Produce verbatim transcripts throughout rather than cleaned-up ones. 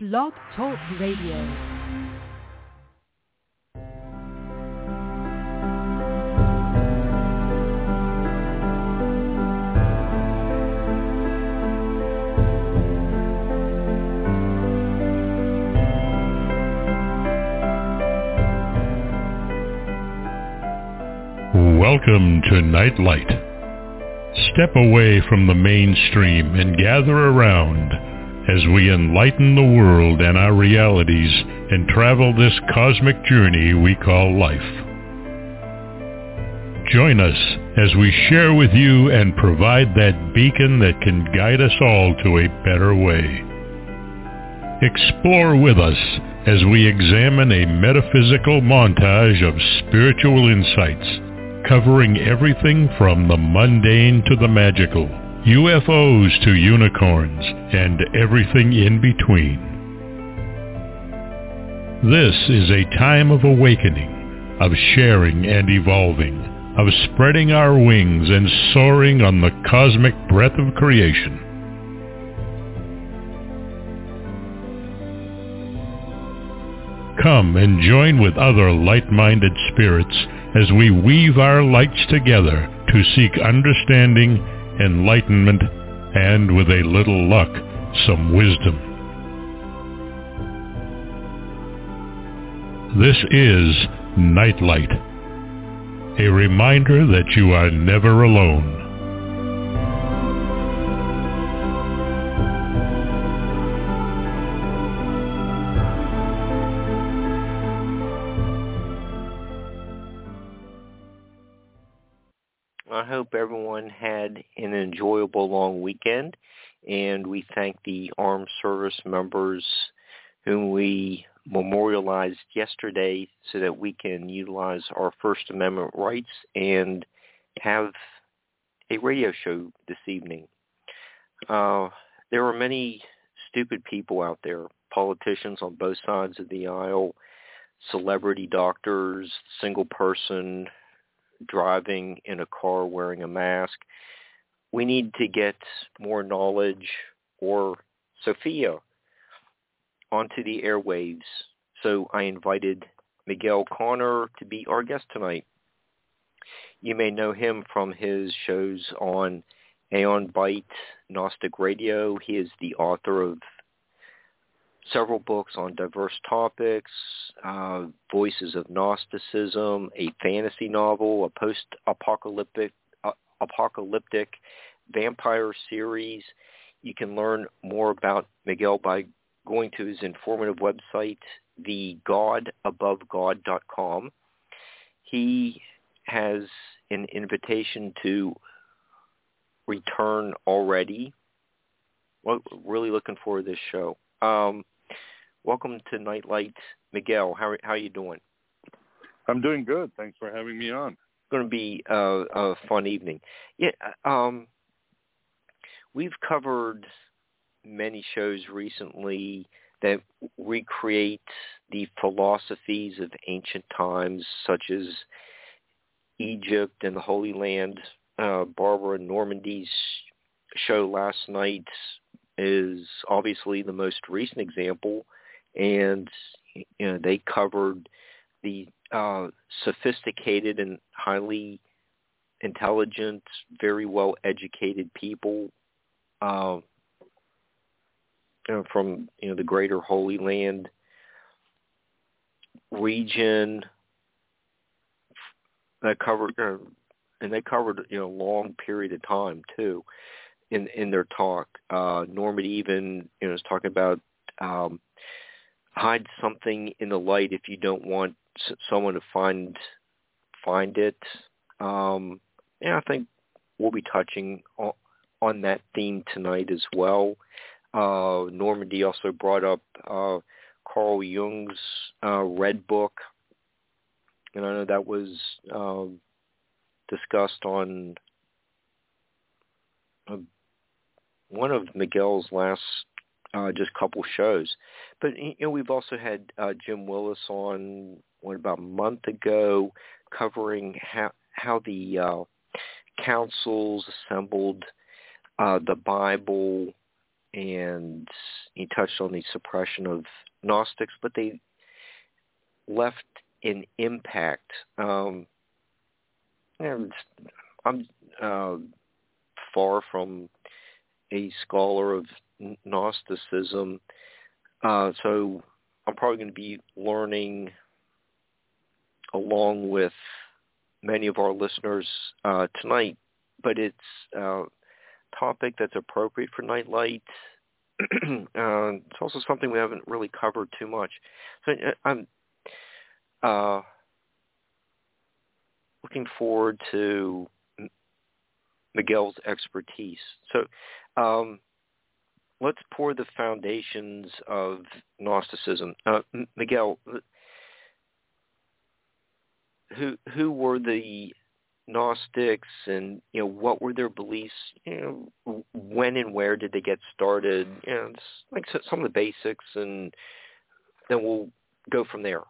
Blog Talk Radio. Welcome to Nightlight. Step away from the mainstream and gather around as we enlighten the world and our realities and travel this cosmic journey we call life. Join us as we share with you and provide that beacon that can guide us all to a better way. Explore with us as we examine a metaphysical montage of spiritual insights, covering everything from the mundane to the magical, U F Os to unicorns, and everything in between. This is a time of awakening, of sharing and evolving, of spreading our wings and soaring on the cosmic breath of creation. Come and join with other light-minded spirits as we weave our lights together to seek understanding, enlightenment, and with a little luck, some wisdom. This is Nightlight, a reminder that you are never alone. I hope everyone had an enjoyable long weekend, and we thank the armed service members whom we memorialized yesterday so that we can utilize our First Amendment rights and have a radio show this evening. Uh, there are many stupid people out there, politicians on both sides of the aisle, celebrity doctors, single person driving in a car wearing a mask. We need to get more knowledge, or Sophia, onto the airwaves. So I invited Miguel Connor to be our guest tonight. You may know him from his shows on Aeon Byte, Gnostic Radio. He is the author of several books on diverse topics, uh, Voices of Gnosticism, a fantasy novel, a post-apocalyptic uh, apocalyptic vampire series. You can learn more about Miguel by going to his informative website, the god above god dot com. He has an invitation to return already. Well, really looking forward to this show. Um, welcome to Nightlight, Miguel. How how are you doing? I'm doing good. Thanks for having me on. It's going to be uh, a fun evening. Yeah, um, we've covered many shows recently that recreate the philosophies of ancient times, such as Egypt and the Holy Land. Uh, Barbara Normandy's show last night is obviously the most recent example, and you know they covered the uh, sophisticated and highly intelligent, very well educated people uh, you know, from you know the Greater Holy Land region. That covered, uh, and they covered you know a long period of time too. In, in their talk, uh, Normandy even you know was talking about um, hide something in the light if you don't want s- someone to find find it. Um, yeah, I think we'll be touching on, on that theme tonight as well. Uh, Normandy also brought up uh, Carl Jung's uh, Red Book, and I know that was uh, discussed on Uh, one of Miguel's last uh, just couple shows. But, you know, we've also had uh, Jim Willis on, what, about a month ago, covering how, how the uh, councils assembled uh, the Bible and he touched on the suppression of Gnostics, but they left an impact. Um, and I'm uh, far from a scholar of Gnosticism, uh, so I'm probably going to be learning along with many of our listeners uh, tonight, but it's a topic that's appropriate for Nightlight. uh, it's also something we haven't really covered too much. So I'm uh, looking forward to Miguel's expertise. So um, let's pour the foundations of Gnosticism. Uh, Miguel, who who were the Gnostics, and you know what were their beliefs? You know, when and where did they get started? You know, it's like some of the basics, and then we'll go from there.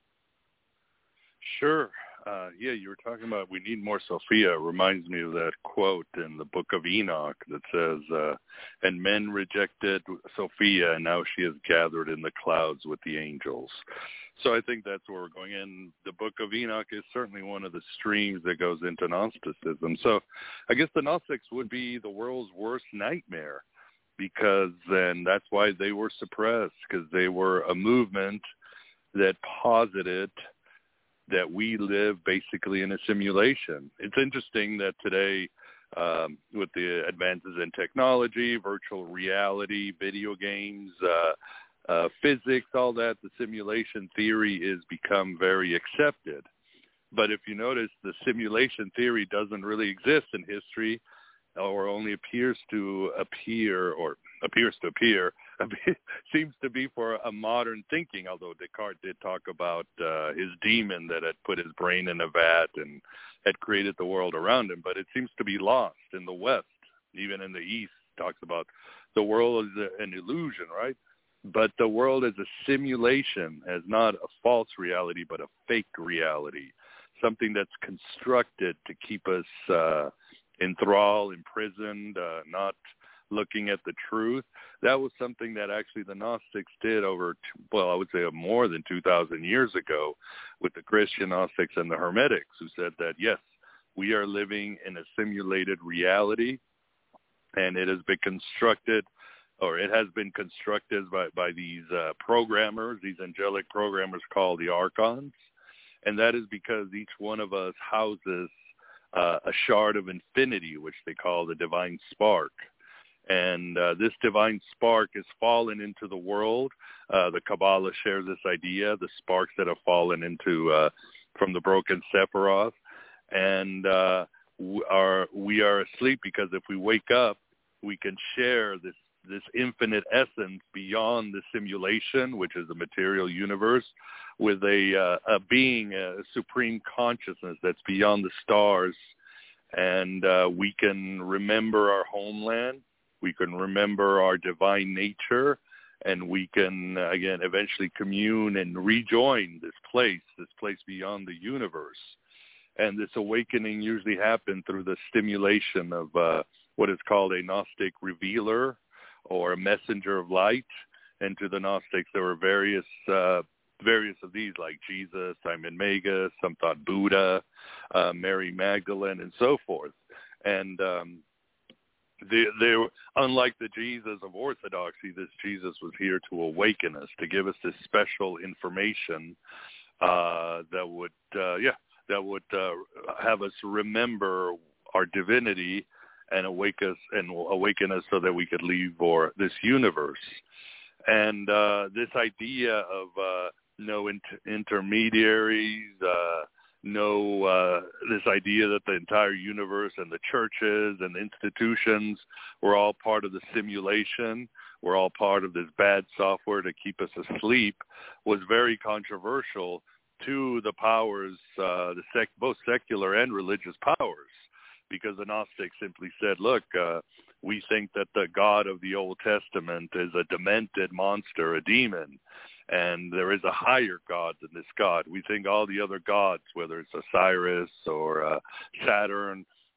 Sure. Uh, yeah, you were talking about we need more Sophia. It reminds me of that quote in the book of Enoch that says, uh, and men rejected Sophia, and now she is gathered in the clouds with the angels. So I think that's where we're going. And the book of Enoch is certainly one of the streams that goes into Gnosticism. So I guess the Gnostics would be the world's worst nightmare, because then that's why they were suppressed, because they were a movement that posited that we live basically in a simulation. It's interesting that today, um, with the advances in technology, virtual reality, video games, uh, uh, physics, all that, the simulation theory is become very accepted. But if you notice, the simulation theory doesn't really exist in history, or only appears to appear, or appears to appear, seems to be for a modern thinking, although Descartes did talk about uh, his demon that had put his brain in a vat and had created the world around him. But it seems to be lost in the West. Even in the East, talks about the world is an illusion, right? But the world is a simulation, as not a false reality, but a fake reality, something that's constructed to keep us uh, enthralled, imprisoned, uh, not looking at the truth. That was something that actually the Gnostics did over, well, I would say more than two thousand years ago with the Christian Gnostics and the Hermetics, who said that, yes, we are living in a simulated reality, and it has been constructed, or it has been constructed by, by these uh, programmers, these angelic programmers called the archons, and that is because each one of us houses uh, a shard of infinity, which they call the divine spark. And uh, this divine spark has fallen into the world. Uh, the Kabbalah shares this idea, the sparks that have fallen into uh, from the broken Sephiroth. And uh, we, are, we are asleep because if we wake up, we can share this, this infinite essence beyond the simulation, which is the material universe, with a, uh, a being, a supreme consciousness that's beyond the stars. And uh, we can remember our homeland. We can remember our divine nature, and we can, again, eventually commune and rejoin this place, this place beyond the universe. And this awakening usually happens through the stimulation of uh, what is called a Gnostic revealer or a messenger of light. And to the Gnostics, there were various uh, various of these, like Jesus, Simon Magus, some thought Buddha, uh, Mary Magdalene, and so forth. And um, They, they, unlike the Jesus of Orthodoxy, this Jesus was here to awaken us, to give us this special information uh, that would, uh, yeah, that would uh, have us remember our divinity and awake us and awaken us so that we could leave for this universe. And uh, this idea of uh, no inter- intermediaries. Uh, No, uh, this idea that the entire universe and the churches and the institutions were all part of the simulation, were all part of this bad software to keep us asleep, was very controversial to the powers, uh, the sec- both secular and religious powers, because the Gnostics simply said, look, uh, we think that the God of the Old Testament is a demented monster, a demon, and there is a higher God than this God. We think all the other gods, whether it's Osiris or uh, Saturn,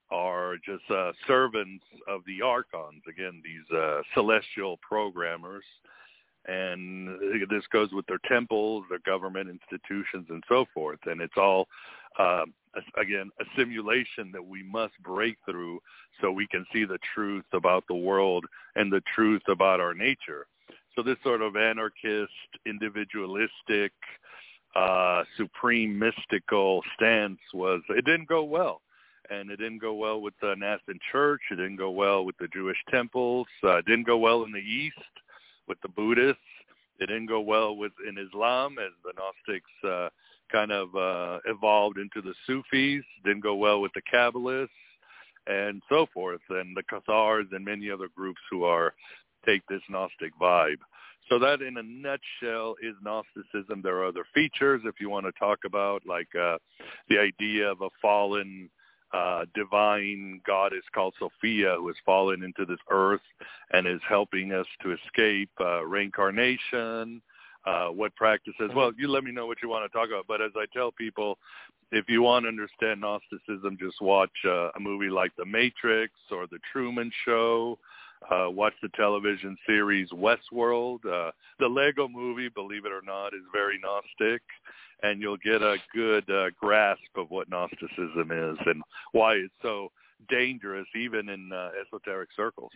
are just uh, servants of the archons, again, these uh, celestial programmers. And this goes with their temples, their government institutions, and so forth. And it's all, uh, again, a simulation that we must break through so we can see the truth about the world and the truth about our nature. So this sort of anarchist, individualistic, uh, supreme mystical stance was, it didn't go well. And it didn't go well with the Nazarene Church. It didn't go well with the Jewish temples. Uh, it didn't go well in the East with the Buddhists. It didn't go well with in Islam as the Gnostics uh, kind of uh, evolved into the Sufis. Didn't go well with the Kabbalists and so forth, and the Cathars and many other groups who are take this Gnostic vibe. So that in a nutshell is Gnosticism. There are other features if you want to talk about, like uh, the idea of a fallen Uh, divine goddess called Sophia, who has fallen into this earth and is helping us to escape uh, reincarnation, uh, what practices. Well, you let me know what you want to talk about. But as I tell people, if you want to understand Gnosticism, just watch uh, a movie like The Matrix or The Truman Show. Uh, watch the television series Westworld. Uh, the Lego movie, believe it or not, is very Gnostic, and you'll get a good uh, grasp of what Gnosticism is and why it's so dangerous, even in uh, esoteric circles.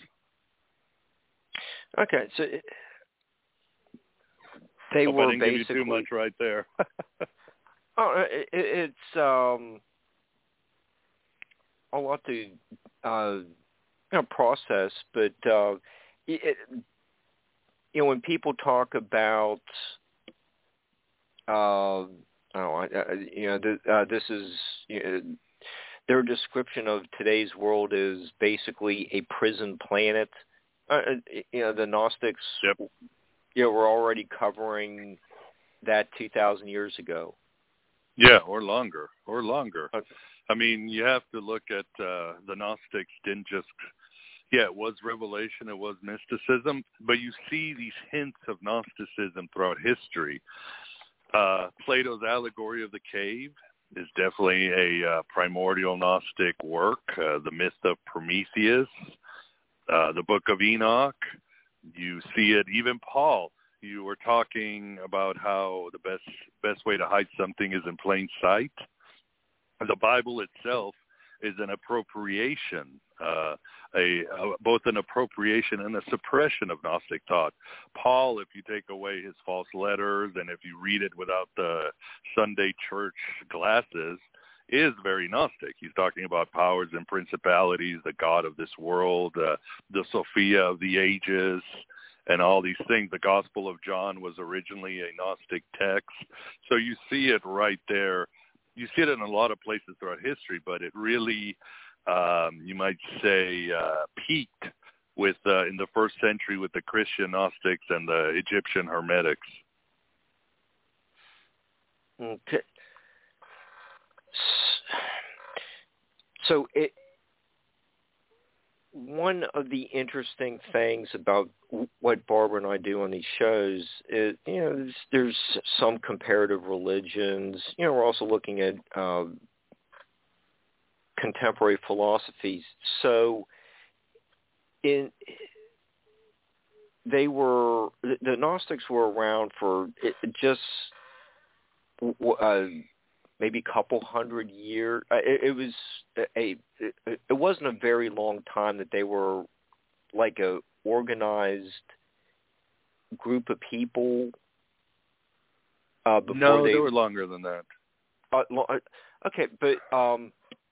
Okay, so it, they Hope were I didn't basically give you too much right there. oh, it, it's um, a lot to uh, you know, process, but uh, it, you know, when people talk about Uh, oh, I, I, you know, th- uh, this is you know, their description of today's world is basically a prison planet. Uh, you know, the Gnostics, yep. you know, were already covering that two thousand years ago. Yeah, or longer, or longer. Okay. I mean, you have to look at uh, the Gnostics didn't just. Yeah, it was revelation, it was mysticism, but you see these hints of Gnosticism throughout history. Uh, Plato's Allegory of the Cave is definitely a uh, primordial Gnostic work. Uh, the myth of Prometheus, uh, the Book of Enoch, you see it. Even Paul, you were talking about how the best best way to hide something is in plain sight. The Bible itself is an appropriation, uh, a, a both an appropriation and a suppression of Gnostic thought. Paul, if you take away his false letters and if you read it without the Sunday church glasses, is very Gnostic. He's talking about powers and principalities, the God of this world, uh, the Sophia of the ages, and all these things. The Gospel of John was originally a Gnostic text. So you see it right there. You see it in a lot of places throughout history, but it really, um, you might say, uh, peaked with uh, in the first century with the Christian Gnostics and the Egyptian Hermetics. Okay. So it, one of the interesting things about what Barbara and I do on these shows is, you know, there's, there's some comparative religions. You know, we're also looking at uh, contemporary philosophies. So in they were the Gnostics were around for just uh, maybe a couple hundred years. It, it was a it, it wasn't a very long time that they were like a organized group of people. Uh, before no, they, they were longer than that. Uh, okay, but um,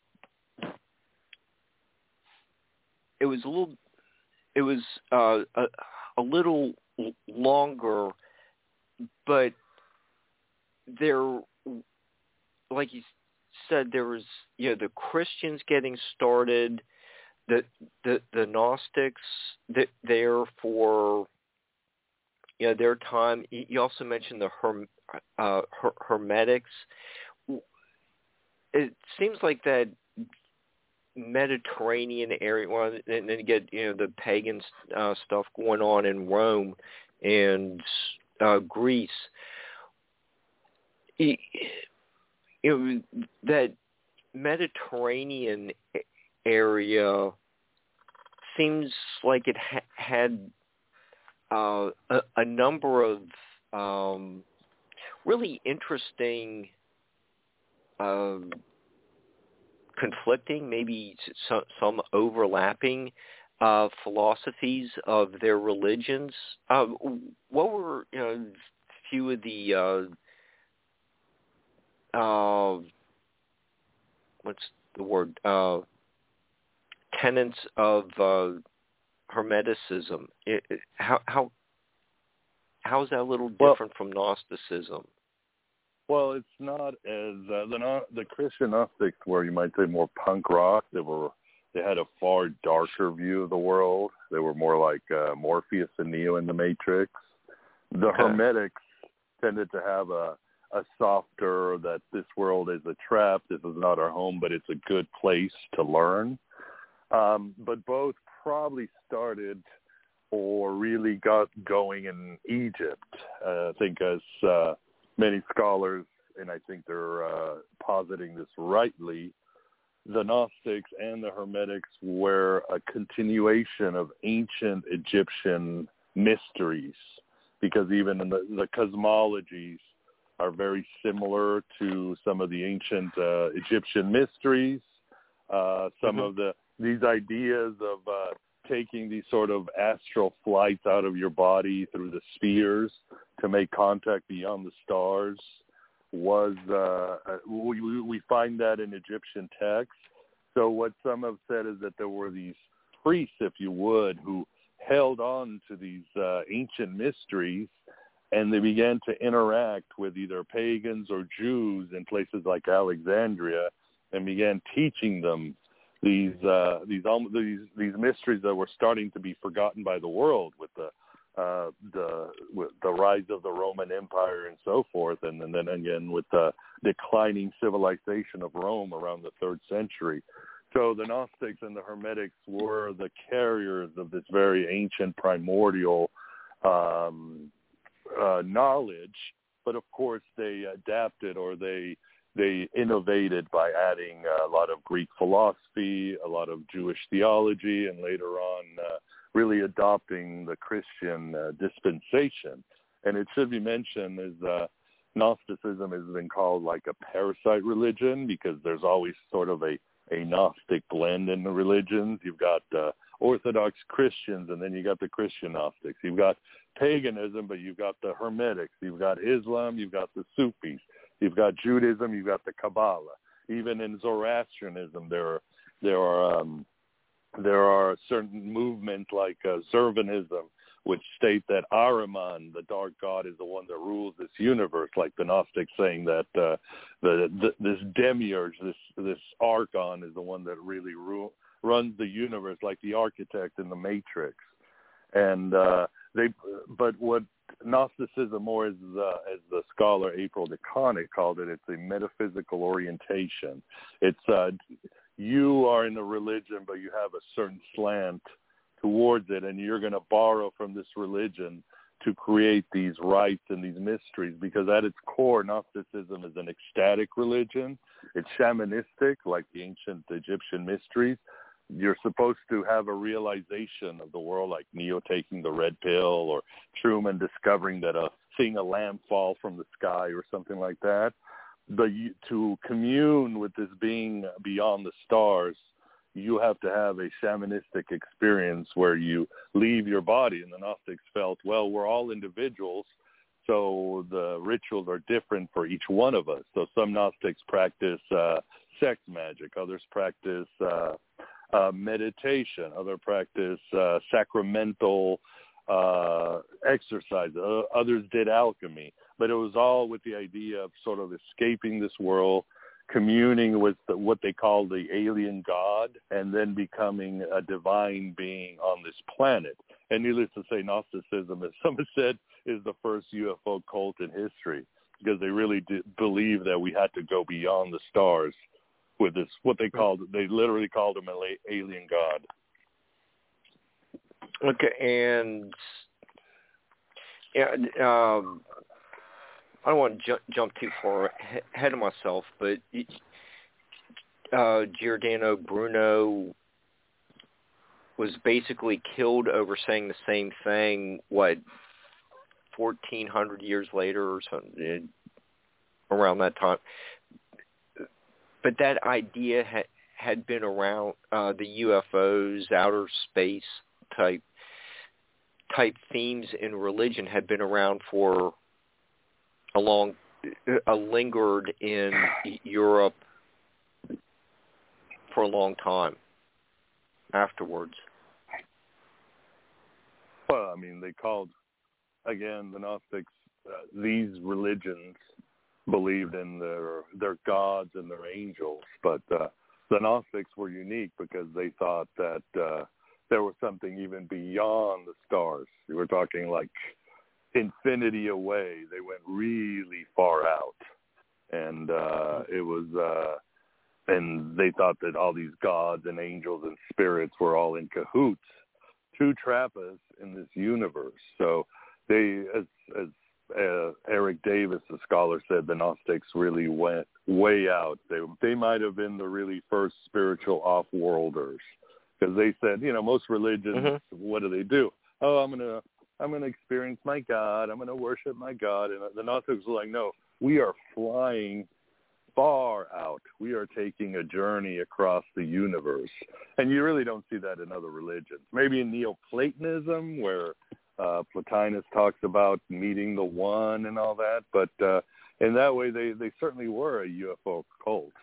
it was a little. It was uh, a, a little longer, but there, like you said, there was you know the Christians getting started, the the the Gnostics that there for you know their time. You also mentioned the Herm, uh, Her, Hermetics. It seems like that Mediterranean area, well, and then you get you know the pagan uh, stuff going on in Rome and uh, Greece. You know, that Mediterranean area seems like it ha- had uh, a, a number of um, really interesting, uh, conflicting, maybe some, some overlapping uh, philosophies of their religions. Uh, what were, you know, few of the uh, uh, what's the word? Uh, tenets of uh, Hermeticism. It, it, how how how is that a little different well, from Gnosticism? Well, it's not as uh, the the Christian Gnostics were, you might say, more punk rock. They were they had a far darker view of the world. They were more like uh, Morpheus and Neo in the Matrix. The okay. Hermetics tended to have a a softer, that this world is a trap, this is not our home, but it's a good place to learn. Um, but both probably started or really got going in Egypt. Uh, I think as uh, many scholars, and I think they're uh, positing this rightly, the Gnostics and the Hermetics were a continuation of ancient Egyptian mysteries, because even in the, the cosmologies are very similar to some of the ancient uh, Egyptian mysteries. Uh, some mm-hmm. of the these ideas of uh, taking these sort of astral flights out of your body through the spheres to make contact beyond the stars was uh, we, we find that in Egyptian texts. So what some have said is that there were these priests, if you would, who held on to these uh, ancient mysteries, and they began to interact with either pagans or Jews in places like Alexandria, and began teaching them these uh, these these these mysteries that were starting to be forgotten by the world with the uh, the with the rise of the Roman Empire and so forth, and, and then again with the declining civilization of Rome around the third century. So the Gnostics and the Hermetics were the carriers of this very ancient primordial um, uh, knowledge, but of course they adapted or they they innovated by adding a lot of Greek philosophy, a lot of Jewish theology, and later on uh, really adopting the Christian uh, dispensation. And it should be mentioned is uh, Gnosticism has been called like a parasite religion, because there's always sort of a, a Gnostic blend in the religions. You've got uh, Orthodox Christians, and then you got the Christian Gnostics. You've got paganism, but you've got the Hermetics. You've got Islam, you've got the Sufis. You've got Judaism, you've got the Kabbalah. Even in Zoroastrianism, there are there are um, there are certain movements like uh, Zervanism, which state that Ahriman, the dark god, is the one that rules this universe, like the Gnostics saying that uh, the, the this demiurge, this this archon, is the one that really rule, runs the universe, like the architect in the Matrix. And uh, they, but what Gnosticism, or as, uh, as the scholar April DeConnick called it, it's a metaphysical orientation. It's uh, you are in a religion, but you have a certain slant towards it, and you're going to borrow from this religion to create these rites and these mysteries, because at its core, Gnosticism is an ecstatic religion. It's shamanistic, like the ancient Egyptian mysteries. You're supposed to have a realization of the world, like Neo taking the red pill, or Truman discovering that a seeing a lamp fall from the sky or something like that. But you, to commune with this being beyond the stars, you have to have a shamanistic experience where you leave your body. And the Gnostics felt, well, we're all individuals, so the rituals are different for each one of us. So some Gnostics practice uh, sex magic, others practice uh, uh, meditation, others practice uh, sacramental uh, exercise, uh, others did alchemy. But it was all with the idea of sort of escaping this world, communing with the, what they call the alien god, and then becoming a divine being on this planet. And needless to say, Gnosticism, as some have said, is the first U F O cult in history, because they really did believe that we had to go beyond the stars with this, what they called, they literally called him an alien god. Okay, and yeah, um, I don't want to ju- jump too far ahead of myself, but uh, Giordano Bruno was basically killed over saying the same thing, what, fourteen hundred years later or something, around that time. But that idea had, had been around, uh, the U F Os, outer space type type themes in religion had been around for a long, uh, lingered in Europe for a long time afterwards. Well, I mean, they called, again, the Gnostics, uh, these religions believed in their their gods and their angels, but uh, the Gnostics were unique because they thought that uh, there was something even beyond the stars. We were talking like infinity away. They went really far out, and uh, it was, uh, and they thought that all these gods and angels and spirits were all in cahoots to trap us in this universe. So they, as as Uh, Eric Davis, the scholar, said the Gnostics really went way out. They they might have been the really first spiritual off-worlders, because they said, you know, most religions, mm-hmm. what do they do? Oh, I'm gonna I'm gonna experience my God. I'm gonna worship my God. And the Gnostics were like, no, we are flying far out. We are taking a journey across the universe, and you really don't see that in other religions. Maybe in Neoplatonism, where Uh, Plotinus talks about meeting the one and all that, but uh, in that way, they, they certainly were a U F O cult.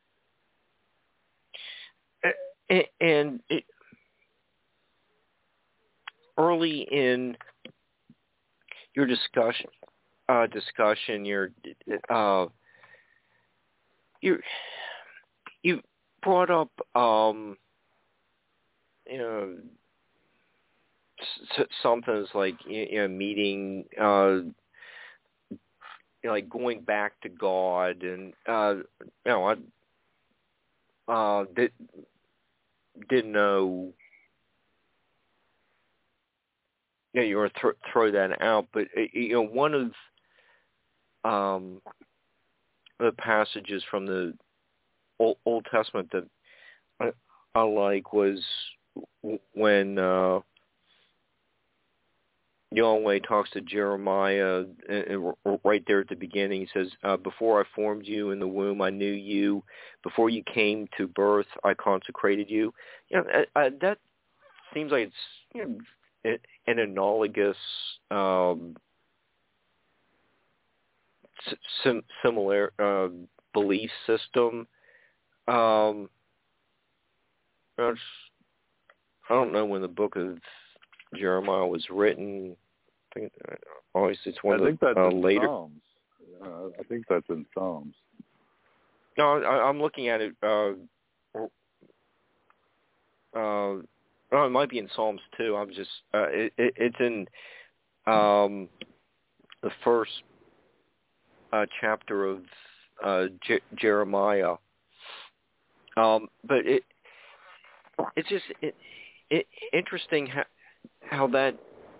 And it, early in your discussion, uh, discussion, your uh, you you brought up, um, you know, something like, you know, meeting, uh, you know, like going back to God, and uh, you know, I uh, did, didn't know. Yeah, you were th- throw that out, but you know, one of um, the passages from the Old, Old Testament that I, I like was when Uh, Yahweh talks to Jeremiah, and, and right there at the beginning, he says, uh, before I formed you in the womb, I knew you. Before you came to birth, I consecrated you. You know, uh, uh, that seems like it's, you know, an analogous, um, sim- similar uh, belief system. Um, I don't know when the book of Jeremiah was written. I think always it's one I of the think that's uh, in later. Psalms. Uh, I think that's in Psalms. No, I, I'm looking at it. Uh, uh, oh, it might be in Psalms too. I'm just. Uh, it, it, it's in um, the first uh, chapter of uh, Je- Jeremiah. Um, but it it's just it, it, interesting how. How that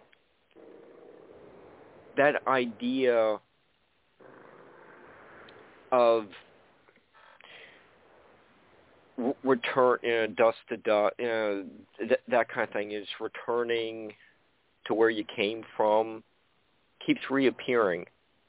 that idea of r- return, you know, dust to dust, you know, th- that kind of thing is returning to where you came from, keeps reappearing.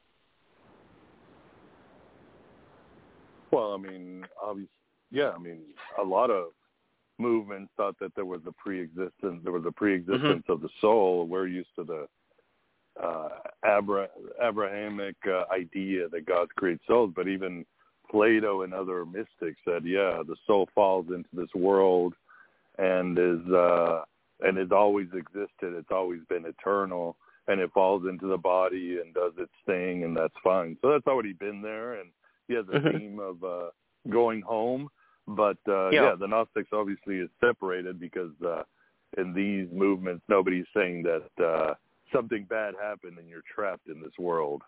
Well, I mean, obviously, yeah, I mean, a lot of movements thought that there was a pre-existence, there was a pre-existence mm-hmm. of the soul. We're used to the uh, Abra- Abrahamic uh, idea that God creates souls, but even Plato and other mystics said, yeah, the soul falls into this world and is uh, and has always existed. It's always been eternal, and it falls into the body and does its thing, and that's fine. So that's already been there, and he has a mm-hmm. theme of uh, going home. But, uh, yeah. yeah, the Gnostics obviously is separated because uh, in these movements, nobody's saying that uh, something bad happened and you're trapped in this world.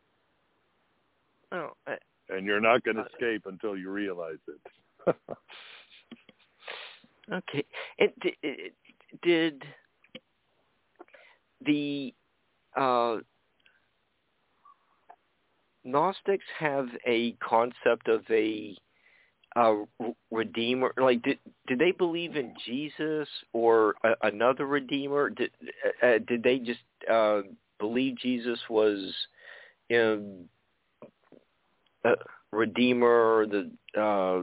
Oh, I, and you're not going to uh, escape until you realize it. Okay. It, it, did the uh, Gnostics have a concept of a a redeemer? Like, did did they believe in Jesus or a, another redeemer? Did uh, did they just uh, believe Jesus was, you know, a redeemer, the uh,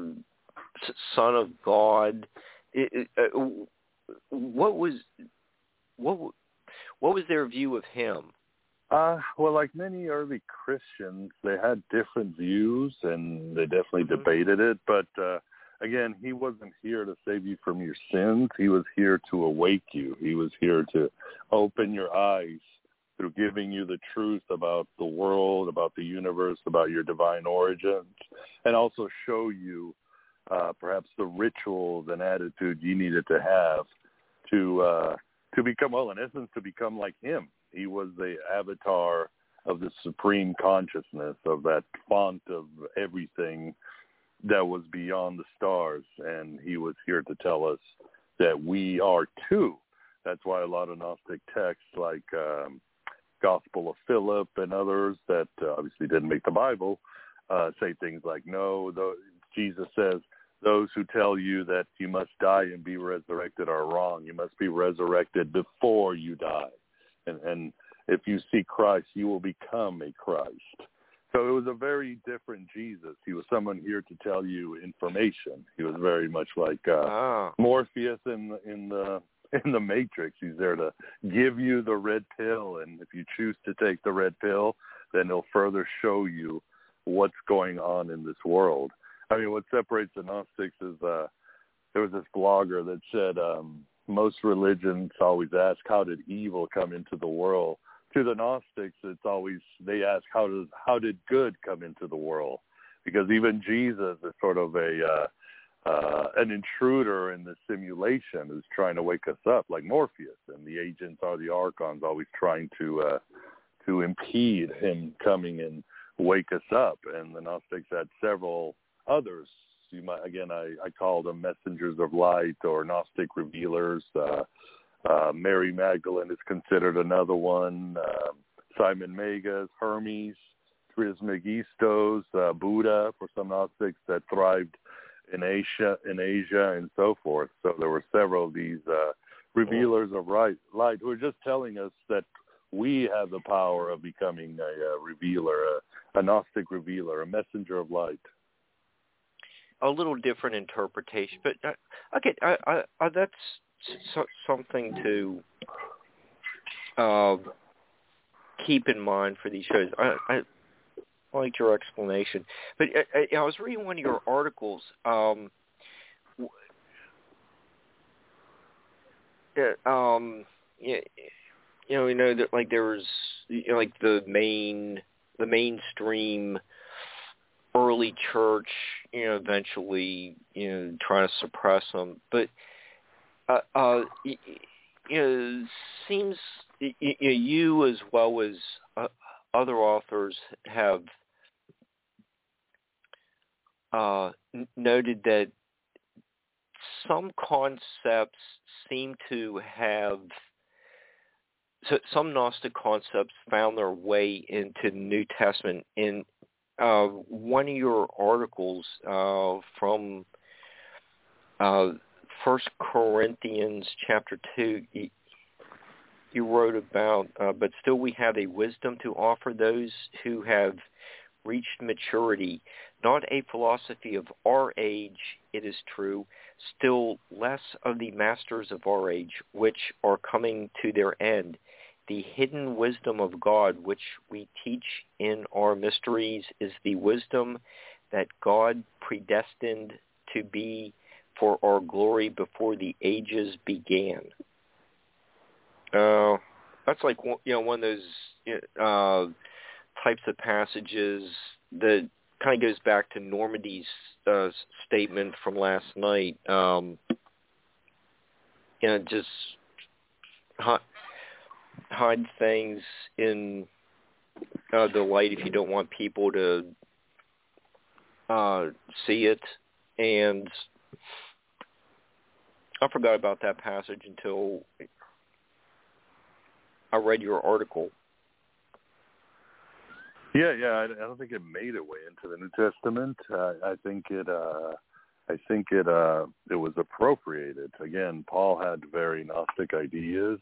Son of God? It, it, uh, what was what what was their view of him? Uh, well, like many early Christians, they had different views, and they definitely mm-hmm. debated it. But uh, again, he wasn't here to save you from your sins. He was here to awake you. He was here to open your eyes through giving you the truth about the world, about the universe, about your divine origins, and also show you uh, perhaps the rituals and attitude you needed to have to uh, to become, well, in essence, to become like him. He was the avatar of the supreme consciousness, of that font of everything that was beyond the stars, and he was here to tell us that we are too. That's why a lot of Gnostic texts like um, Gospel of Philip and others that uh, obviously didn't make the Bible uh, say things like, no, the, Jesus says, those who tell you that you must die and be resurrected are wrong. You must be resurrected before you die. And, and if you see Christ, you will become a Christ. So it was a very different Jesus. He was someone here to tell you information. He was very much like uh, oh. Morpheus in in the in the Matrix. He's there to give you the red pill, and if you choose to take the red pill, then he'll further show you what's going on in this world. I mean, what separates the Gnostics is uh, there was this blogger that said. Um, Most religions always ask, how did evil come into the world? To the Gnostics, it's always, they ask, how does how did good come into the world? Because even Jesus is sort of a uh, uh, an intruder in the simulation who's trying to wake us up, like Morpheus, and the agents are the archons, always trying to uh, to impede him coming and wake us up. And the Gnostics had several others. You might, again, I, I call them messengers of light or Gnostic revealers. Uh, uh, Mary Magdalene is considered another one. Uh, Simon Magus, Hermes, Trismegistos, uh, Buddha for some Gnostics that thrived in Asia, in Asia, and so forth. So there were several of these uh, revealers of light, light who are just telling us that we have the power of becoming a, a revealer, a, a Gnostic revealer, a messenger of light. A little different interpretation, but uh, okay, I, I, I, that's so, something to uh, keep in mind for these shows. I, I liked your explanation, but I, I was reading one of your articles. Um, um, you, you know, you know that like there was, you know, like the main, the mainstream early church, you know, eventually, you know, trying to suppress them. But, uh, uh, you know, it seems you, you as well as uh, other authors have uh, noted that some concepts seem to have, so some Gnostic concepts found their way into the New Testament. In Uh, one of your articles uh, from uh, First Corinthians chapter two, you, you wrote about, uh, but still we have a wisdom to offer those who have reached maturity, not a philosophy of our age, it is true, still less of the masters of our age, which are coming to their end. The hidden wisdom of God, which we teach in our mysteries, is the wisdom that God predestined to be for our glory before the ages began. Uh, that's like, you know, one of those uh, types of passages that kind of goes back to Normandy's uh, statement from last night. Um, you know, just hot. hide things in uh, the light if you don't want people to uh, see it. And I forgot about that passage until I read your article. Yeah, yeah, I, I don't think it made its way into the New Testament. Uh, I think it uh, I think it uh, it was appropriated. Again, Paul had very Gnostic ideas,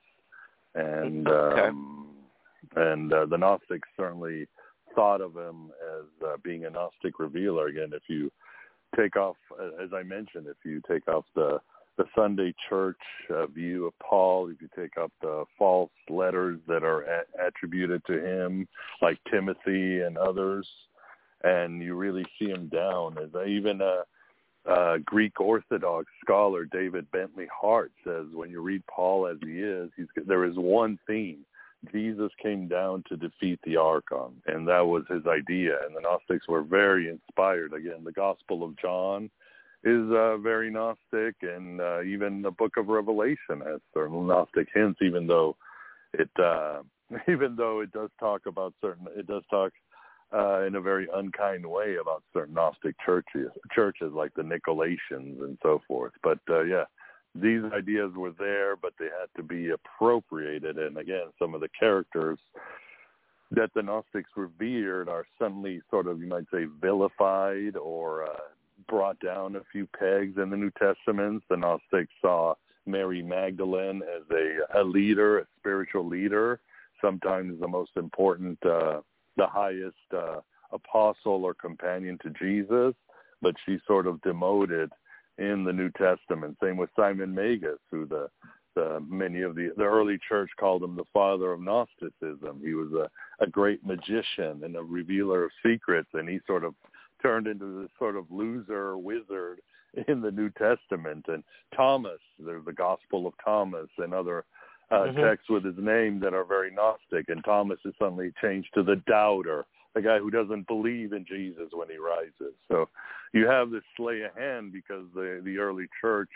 and okay. um, and uh, the Gnostics certainly thought of him as uh, being a Gnostic revealer. Again, if you take off, as I mentioned, if you take off the the Sunday church uh, view of Paul, if you take up the false letters that are a- attributed to him, like Timothy and others, and you really see him down as a, even a, a Greek Orthodox scholar, David Bentley Hart, says when you read Paul as he is, he's, there is one theme. Jesus came down to defeat the Archon, and that was his idea. And the Gnostics were very inspired. Again, the Gospel of John is uh, very Gnostic, and uh, even the Book of Revelation has certain Gnostic hints, even though it uh, even though it does talk about certain, it does talk uh, in a very unkind way about certain Gnostic churches, churches like the Nicolaitans and so forth. But uh, yeah, these ideas were there, but they had to be appropriated. And again, some of the characters that the Gnostics revered are suddenly sort of, you might say, vilified or uh, brought down a few pegs in the New Testament. The Gnostics saw Mary Magdalene as a, a leader, a spiritual leader, sometimes the most important, uh, the highest uh, apostle or companion to Jesus, but she sort of demoted in the New Testament. Same with Simon Magus, who the, the many of the, the early church called him the father of Gnosticism. He was a, a great magician and a revealer of secrets, and he sort of turned into this sort of loser wizard in the New Testament. And Thomas, there's the Gospel of Thomas and other uh, mm-hmm. texts with his name that are very Gnostic, and Thomas is suddenly changed to the doubter, the guy who doesn't believe in Jesus when he rises. So you have this slay of hand because the, the early church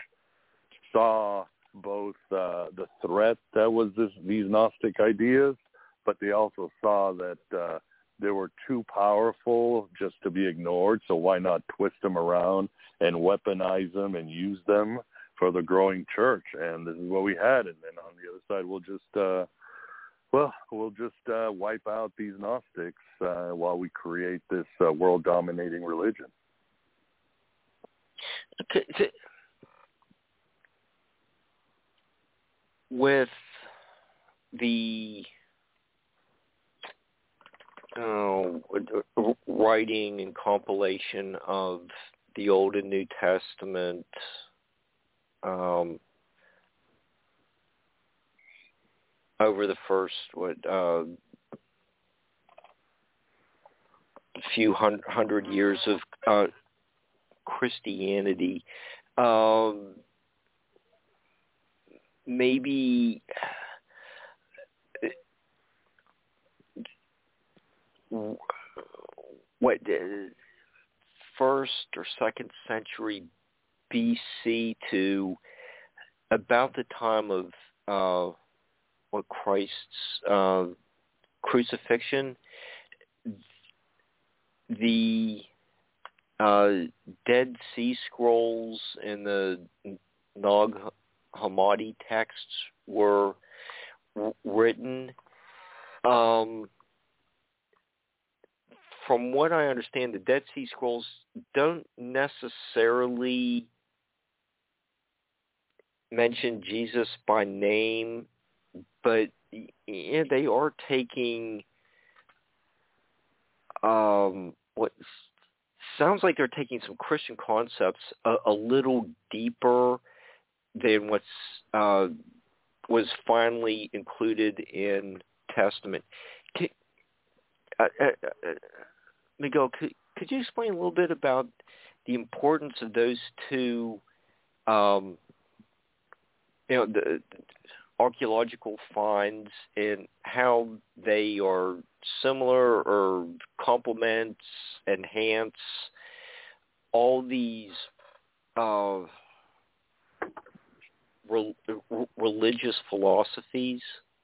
saw both uh, the threat that was this, these Gnostic ideas, but they also saw that uh, they were too powerful just to be ignored, so why not twist them around and weaponize them and use them for the growing church? And this is what we had. And then on the other side, we'll just, uh, well, we'll just uh, wipe out these Gnostics uh, while we create this uh, world-dominating religion. Okay. So with the Uh, writing and compilation of the Old and New Testament, um, over the first what uh, few hun- hundred years of uh, Christianity, um, maybe. What first or second century B C to about the time of uh, what Christ's uh, crucifixion, the uh, Dead Sea Scrolls and the Nag Hammadi texts were w- written. Um, From what I understand, the Dead Sea Scrolls don't necessarily mention Jesus by name, but yeah, they are taking um, what sounds like they're taking some Christian concepts a, a little deeper than what's uh, was finally included in Testament. Can, uh, uh, uh, Miguel, could, could you explain a little bit about the importance of those two, um, you know, the, the archaeological finds and how they are similar or complement, enhance all these uh, re- religious philosophies?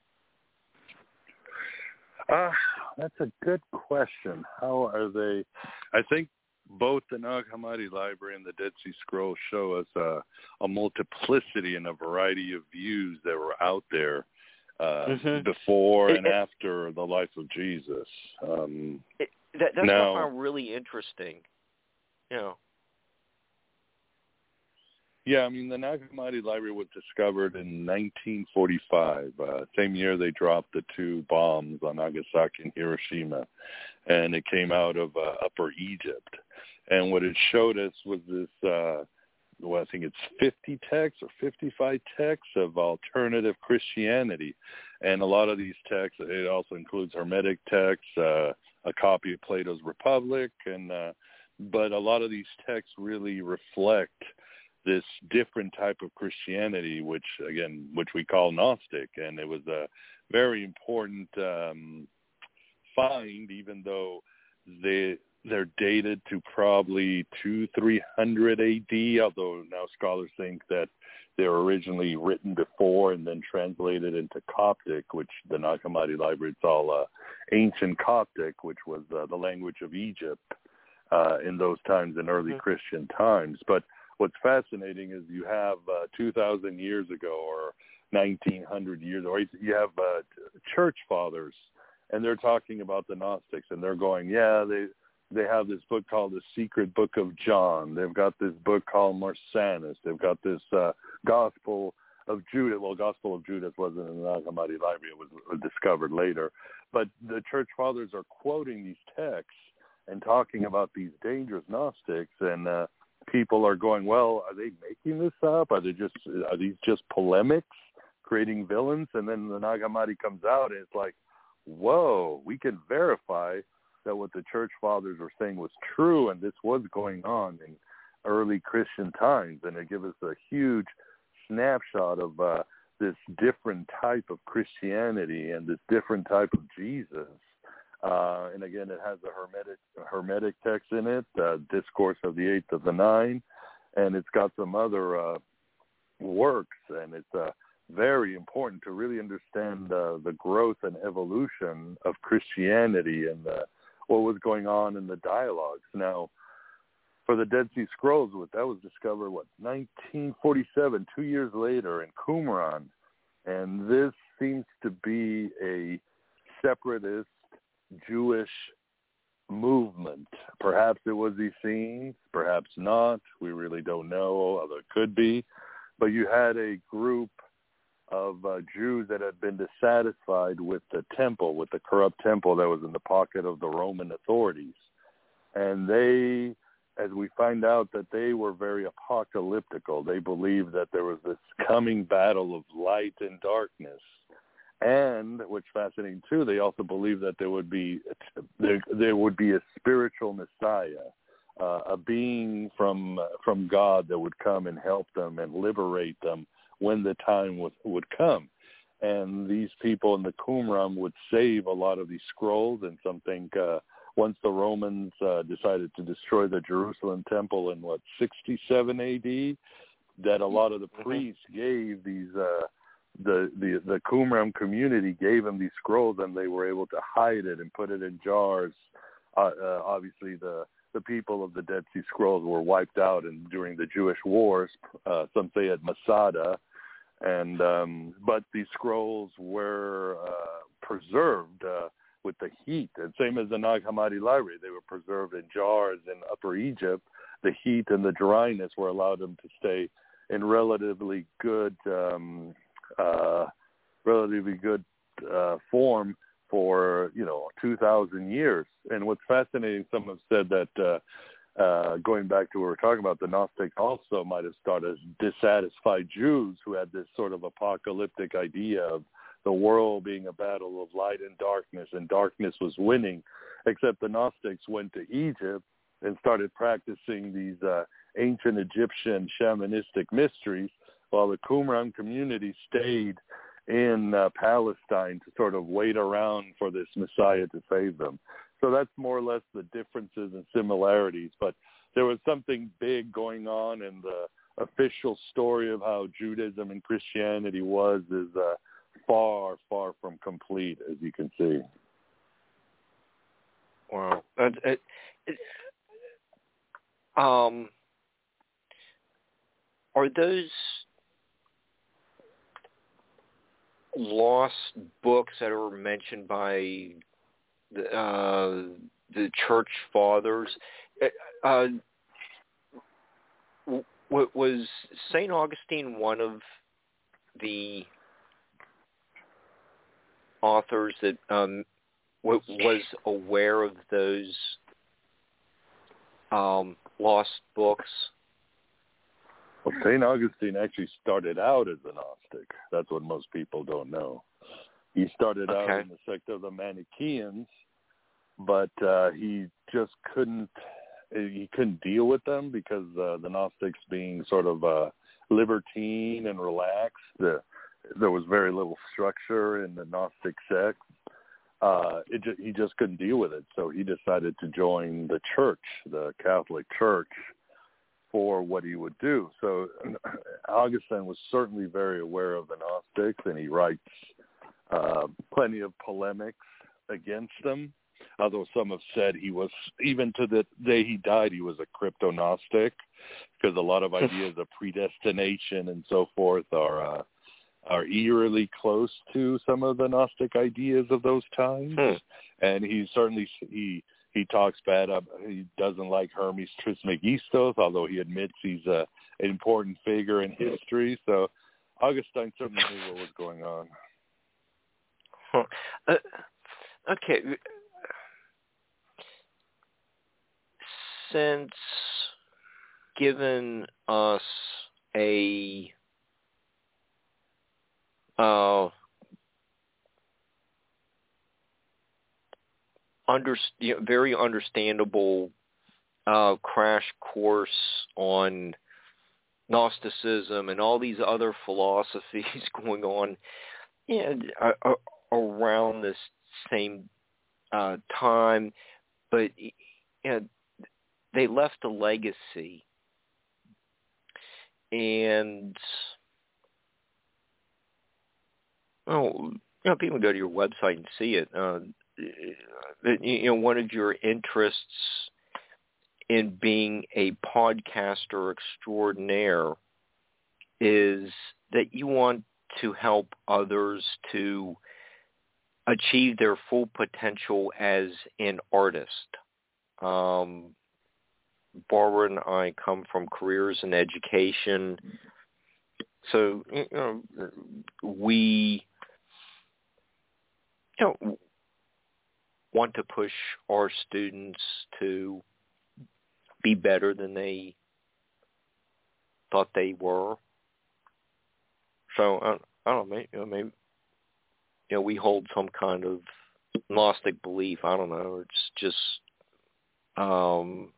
Uh, that's a good question. How are they? I think both the Nag Hammadi Library and the Dead Sea Scrolls show us uh, a multiplicity and a variety of views that were out there uh, mm-hmm. before it, and it, after the life of Jesus. Um, it, that, that's now, what I find really interesting. You know. Yeah, I mean, the Nag Hammadi Library was discovered in nineteen forty-five. Uh, same year they dropped the two bombs on Nagasaki and Hiroshima, and it came out of uh, Upper Egypt. And what it showed us was this, uh, well, I think it's fifty texts or fifty-five texts of alternative Christianity. And a lot of these texts, it also includes Hermetic texts, uh, a copy of Plato's Republic, and uh, but a lot of these texts really reflect this different type of Christianity, which, again, which we call Gnostic. And it was a very important um, find, even though they, they're dated to probably two, three hundred A D, although now scholars think that they were originally written before and then translated into Coptic, which the Nag Hammadi Library, it's all uh, ancient Coptic, which was uh, the language of Egypt uh, in those times, in early mm-hmm. Christian times. But what's fascinating is you have uh, two thousand years ago or nineteen hundred years, or you have uh, church fathers, and they're talking about the Gnostics, and they're going, yeah, they they have this book called The Secret Book of John. They've got this book called Marsanus. They've got this uh, Gospel of Judas. Well, Gospel of Judas wasn't in the Nag Hammadi Library. It was, was discovered later. But the church fathers are quoting these texts and talking about these dangerous Gnostics, and uh, people are going, well, are they making this up? Are they just are these just polemics, creating villains? And then the Nag Hammadi comes out, and it's like, whoa, we can verify that what the church fathers were saying was true, and this was going on in early Christian times. And it gives us a huge snapshot of uh, this different type of Christianity and this different type of Jesus. Uh, and again, it has a Hermetic, Hermetic text in it, uh, Discourse of the Eighth of the Nine, and it's got some other uh, works, and it's uh, very important to really understand uh, the growth and evolution of Christianity and uh, what was going on in the dialogues. Now, for the Dead Sea Scrolls, that was discovered, what, nineteen forty-seven, two years later in Qumran, and this seems to be a separatist Jewish movement. Perhaps it was Essenes, perhaps not. We really don't know, although it could be. But you had a group of uh, Jews that had been dissatisfied with the temple, with the corrupt temple that was in the pocket of the Roman authorities. And they, as we find out, that they were very apocalyptical. They believed that there was this coming battle of light and darkness. And, which is fascinating too, they also believed that there would be there, there would be a spiritual Messiah, uh, a being from uh, from God that would come and help them and liberate them when the time would, would come. And these people in the Qumran would save a lot of these scrolls, and some think uh, once the Romans uh, decided to destroy the Jerusalem temple in, what, sixty-seven A D, that a lot of the priests gave these... Uh, The, the the Qumran community gave them these scrolls, and they were able to hide it and put it in jars. Uh, uh, obviously, the, the people of the Dead Sea Scrolls were wiped out in, during the Jewish wars, uh, some say at Masada. And um, but these scrolls were uh, preserved uh, with the heat. And same as the Nag Hammadi Library, they were preserved in jars in Upper Egypt. The heat and the dryness were allowed them to stay in relatively good um Uh, relatively good uh, form for, you know, two thousand years. And what's fascinating, some have said that uh, uh, going back to what we were talking about, the Gnostics also might have started as dissatisfied Jews who had this sort of apocalyptic idea of the world being a battle of light and darkness, and darkness was winning, except the Gnostics went to Egypt and started practicing these uh, ancient Egyptian shamanistic mysteries, while the Qumran community stayed in uh, Palestine to sort of wait around for this Messiah to save them. So that's more or less the differences and similarities. But there was something big going on, and the official story of how Judaism and Christianity was is uh, far, far from complete, as you can see. Wow. Uh, it, it, um, are those lost books that are mentioned by the, uh, the church fathers, uh, was Saint Augustine one of the authors that um, w- was aware of those um, lost books? Well, Saint Augustine actually started out as a Gnostic. That's what most people don't know. He started Okay. out in the sect of the Manichaeans, but uh, he just couldn't he couldn't deal with them because uh, the Gnostics being sort of uh, libertine and relaxed, uh, there was very little structure in the Gnostic sect. Uh, it just, he just couldn't deal with it, so he decided to join the church, the Catholic Church, for what he would do. So Augustine was certainly very aware of the Gnostics, and he writes uh, plenty of polemics against them, although some have said he was, even to the day he died, he was a crypto-Gnostic, because a lot of ideas of predestination and so forth are uh, are eerily close to some of the Gnostic ideas of those times. Hmm. And he certainly, he he talks bad, uh, he doesn't like Hermes Trismegistos, although he admits he's a, an important figure in history. So Augustine certainly knew what was going on. Huh. Uh, okay. Since given us a uh, under, you know, very understandable uh, crash course on Gnosticism and all these other philosophies going on, and uh, around this same uh, time, but you know, they left a legacy, and well, you know, people go to your website and see it. Uh, you know, one of your interests in being a podcaster extraordinaire is that you want to help others to achieve their full potential as an artist. Um, Barbara and I come from careers in education, so you know, we you know, want to push our students to be better than they thought they were. So I, I don't know, maybe, you know, maybe you know we hold some kind of Gnostic belief. I don't know. It's just um,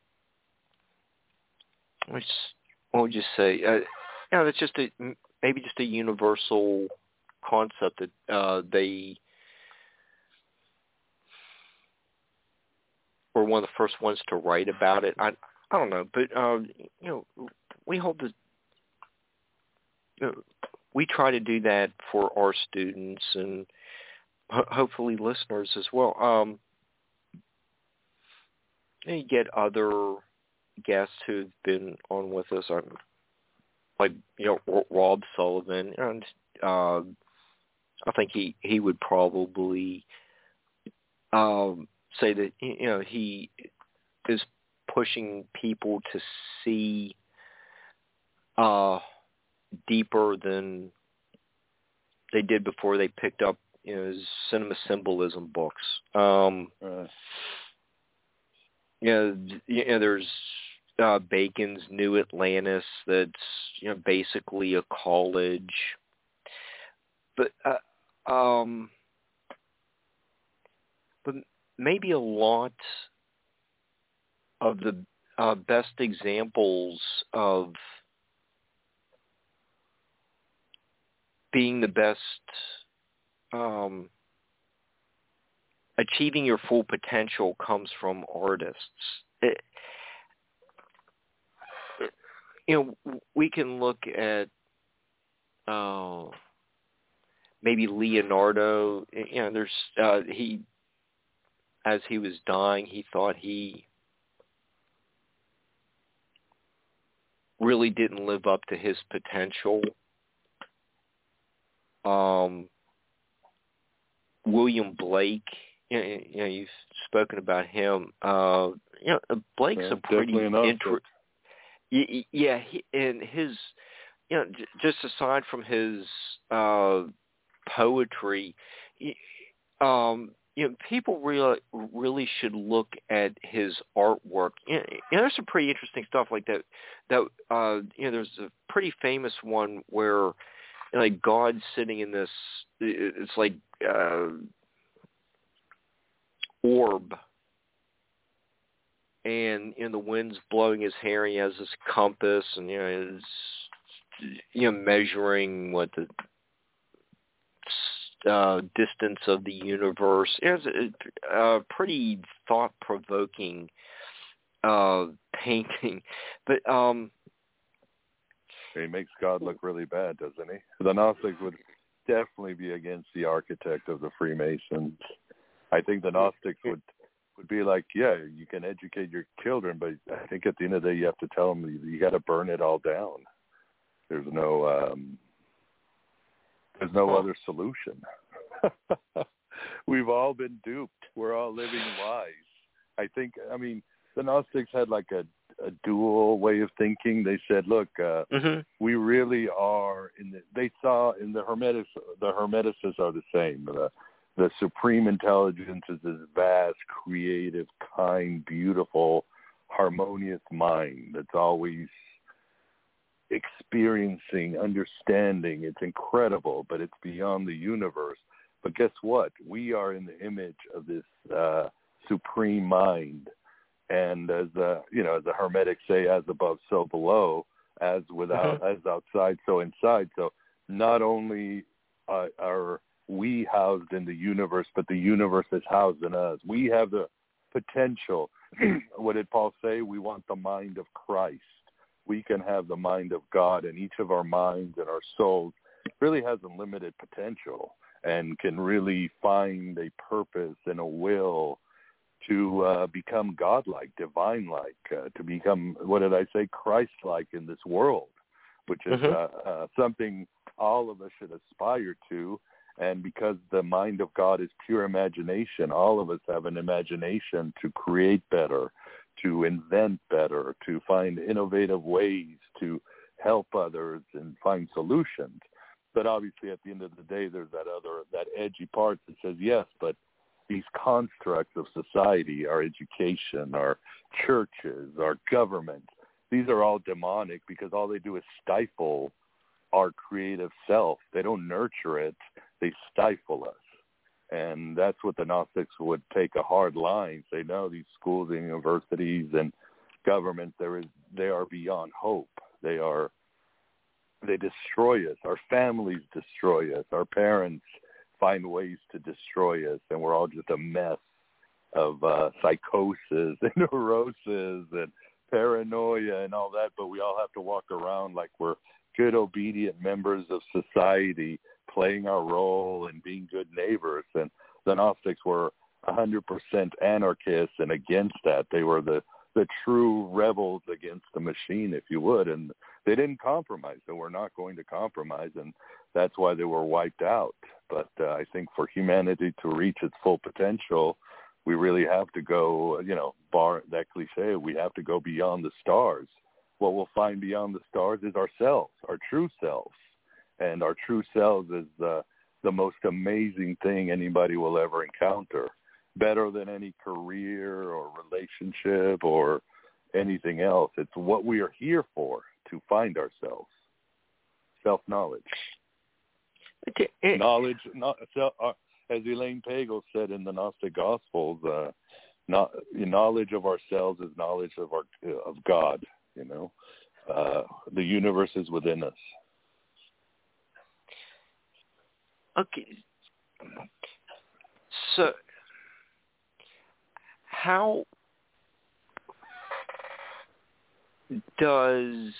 what would you say? Uh, you know, it's just a maybe just a universal concept that uh, they were one of the first ones to write about it. I I don't know, but uh, you know, we hold the you know, we try to do that for our students and ho- hopefully listeners as well. Um, you get other guests who've been on with us, um, like you know Rob Sullivan, and uh, I think he he would probably um, say that you know he is pushing people to see uh, deeper than they did before they picked up you know, his cinema symbolism books. Um, uh. You know, you know, there's uh, Bacon's New Atlantis that's you know basically a college, but uh, um, but maybe a lot of the uh, best examples of being the best, um, achieving your full potential comes from artists. It, you know, we can look at uh, maybe Leonardo. You know, there's uh, he, as he was dying, he thought he really didn't live up to his potential. Um, William Blake, you know, you know, you've spoken about him. Uh, you know, Blake's yeah, a pretty definitely an inter- yeah, he, and his, you know, j- just aside from his uh, poetry, um, you know, people really really should look at his artwork. You know, there's some pretty interesting stuff like that. That uh, you know, there's a pretty famous one where, you know, like, God's sitting in this. It's like uh, orb. And, you know, the wind's blowing his hair. He has this compass, and, you know, it's, you know, measuring what the uh, distance of the universe. It's a, a pretty thought-provoking uh, painting. But um, he makes God look really bad, doesn't he? The Gnostics would definitely be against the architect of the Freemasons. I think the Gnostics would. would be like, yeah, you can educate your children, but I think at the end of the day, you have to tell them you, you got to burn it all down. There's no, um, there's no other solution. We've all been duped. We're all living lies. I think, I mean, the Gnostics had like a, a dual way of thinking. They said, look, uh, mm-hmm. we really are in the, they saw in the Hermetics, the Hermeticists are the same. The, The supreme intelligence is this vast, creative, kind, beautiful, harmonious mind that's always experiencing, understanding. It's incredible, but it's beyond the universe. But guess what? We are in the image of this uh, supreme mind. And as uh, you know, as the Hermetics say, as above, so below, as without, mm-hmm. as outside, so inside. So not only uh, are we housed in the universe, but the universe is housed in us. We have the potential. What did Paul say? We want the mind of Christ. We can have the mind of God, and each of our minds and our souls really has unlimited potential and can really find a purpose and a will to uh, become godlike, divine-like, uh, to become, what did I say, Christ-like in this world, which is mm-hmm. uh, uh, something all of us should aspire to. And because the mind of God is pure imagination, all of us have an imagination to create better, to invent better, to find innovative ways to help others and find solutions. But obviously at the end of the day, there's that other, that edgy part that says, yes, but these constructs of society, our education, our churches, our government, these are all demonic because all they do is stifle our creative self. They don't nurture it. They stifle us. And that's what the Gnostics would take a hard line, say, no, these schools and universities and governments, there is, they are beyond hope. They are, they destroy us. Our families destroy us. Our parents find ways to destroy us, and we're all just a mess of uh, psychosis and neurosis and paranoia and all that, but we all have to walk around like we're good, obedient members of society, playing our role and being good neighbors. And the Gnostics were one hundred percent anarchists and against that. They were the, the true rebels against the machine, if you would, and they didn't compromise. They were not going to compromise, and that's why they were wiped out. But uh, I think for humanity to reach its full potential, we really have to go, you know, bar that cliche, we have to go beyond the stars. What we'll find beyond the stars is ourselves, our true selves. And our true selves is uh, the most amazing thing anybody will ever encounter, better than any career or relationship or anything else. It's what we are here for, to find ourselves, self-knowledge. Okay. Knowledge, not, self, uh, as Elaine Pagel said in the Gnostic Gospels, uh, not, knowledge of ourselves is knowledge of our of God. You know, uh, the universe is within us. Okay. So, how does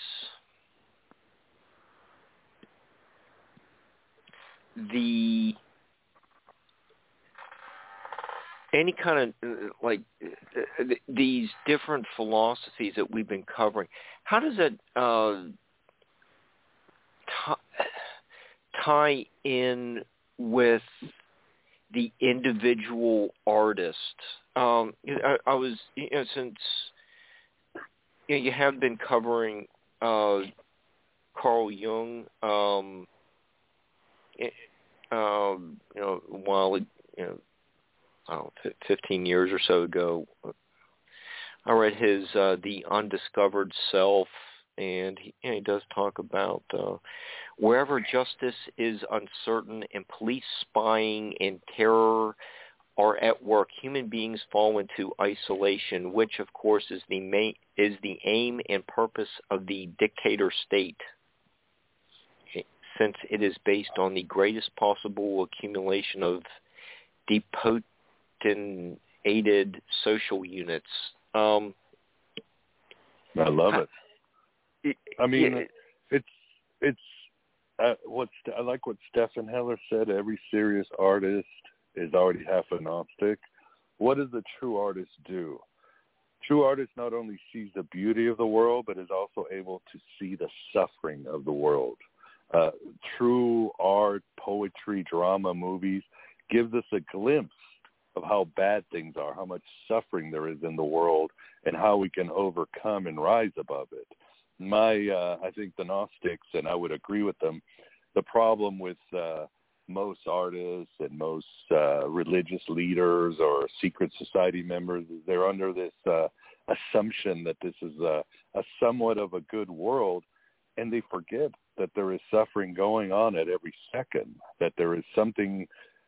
the any kind of like these different philosophies that we've been covering, how does that uh, t- tie in with the individual artist? Um, I, I was, you know, since you know, you have been covering uh, Carl Jung, um, it, um, you know, while it, you know, I don't know, fifteen years or so ago. I read his uh, The Undiscovered Self, and he, you know, he does talk about uh, wherever justice is uncertain and police spying and terror are at work, human beings fall into isolation, which, of course, is the main, is the aim and purpose of the dictator state, since it is based on the greatest possible accumulation of depotentated social units. Um, I love it. it I mean, it, it's it's uh, what I like what Stephan Heller said. Every serious artist is already half a Gnostic. What does the true artist do? True artist not only sees the beauty of the world, but is also able to see the suffering of the world. Uh, true art, poetry, drama, movies gives us a glimpse of how bad things are, how much suffering there is in the world, and how we can overcome and rise above it. My, uh, I think the Gnostics, and I would agree with them, the problem with uh, most artists and most uh, religious leaders or secret society members is they're under this uh, assumption that this is a, a somewhat of a good world, and they forget that there is suffering going on at every second, that there is something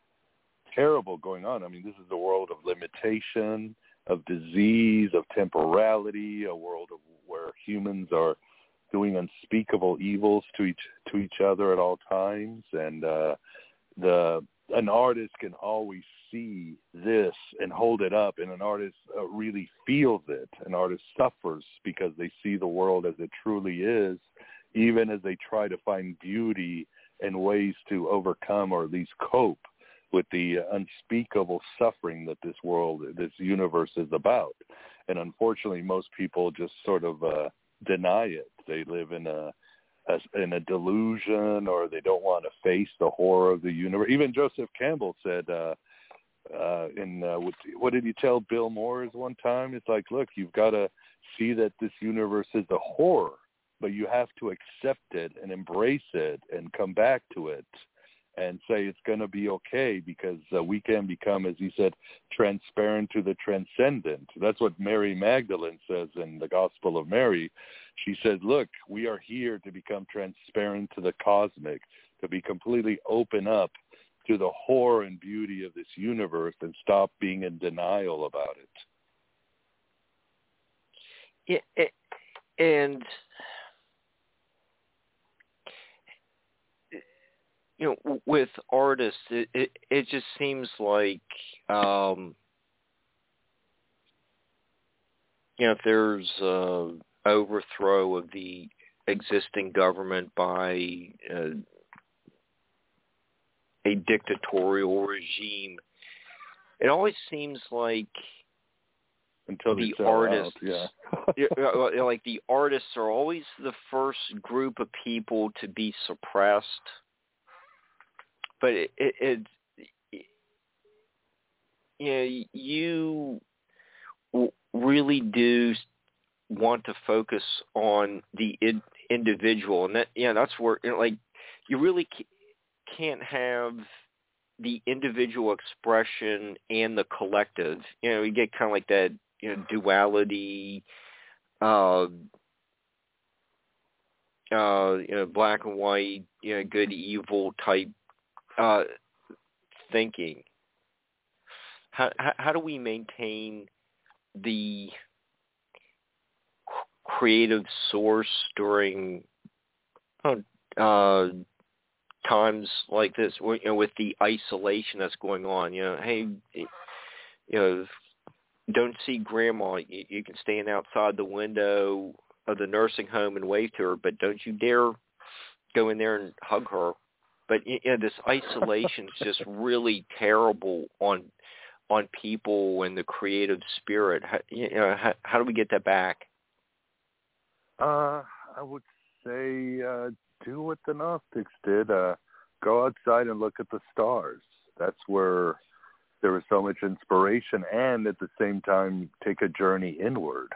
terrible going on. I mean, this is a world of limitation, of disease, of temporality, a world of where humans are doing unspeakable evils to each to each other at all times, and uh, the an artist can always see this and hold it up, and an artist uh, really feels it. An artist suffers because they see the world as it truly is, even as they try to find beauty and ways to overcome or at least cope with the unspeakable suffering that this world, this universe is about. And unfortunately, most people just sort of uh, deny it. They live in a, a in a delusion, or they don't want to face the horror of the universe. Even Joseph Campbell said, uh, uh, in uh, what, what did he tell Bill Moores one time? It's like, look, you've got to see that this universe is a horror, but you have to accept it and embrace it and come back to it and say it's going to be okay, because uh, we can become, as he said, transparent to the transcendent. That's what Mary Magdalene says in the Gospel of Mary. She says, look, we are here to become transparent to the cosmic, to be completely open up to the horror and beauty of this universe and stop being in denial about it. it, it and... You know, with artists, it, it, it just seems like, um, you know, if there's a overthrow of the existing government by uh, a dictatorial regime, it always seems like until the sell artists, out, yeah. like the artists are always the first group of people to be suppressed. But it, it, it, you know, you really do want to focus on the in, individual, and that, yeah, that's where, you know, like, you really can't have the individual expression and the collective. You know, you get kind of like that, you know, duality, uh, uh, you know, black and white, you know, good, evil type Uh, thinking. How, how how do we maintain the creative source during uh, times like this, you know, with the isolation that's going on? You know, hey, you know, don't see grandma. You, you can stand outside the window of the nursing home and wave to her, but don't you dare go in there and hug her. But, you know, this isolation is just really terrible on on people and the creative spirit. How, you know, how, how do we get that back? Uh, I would say uh, do what the Gnostics did. Uh, go outside and look at the stars. That's where there is so much inspiration, and at the same time take a journey inward.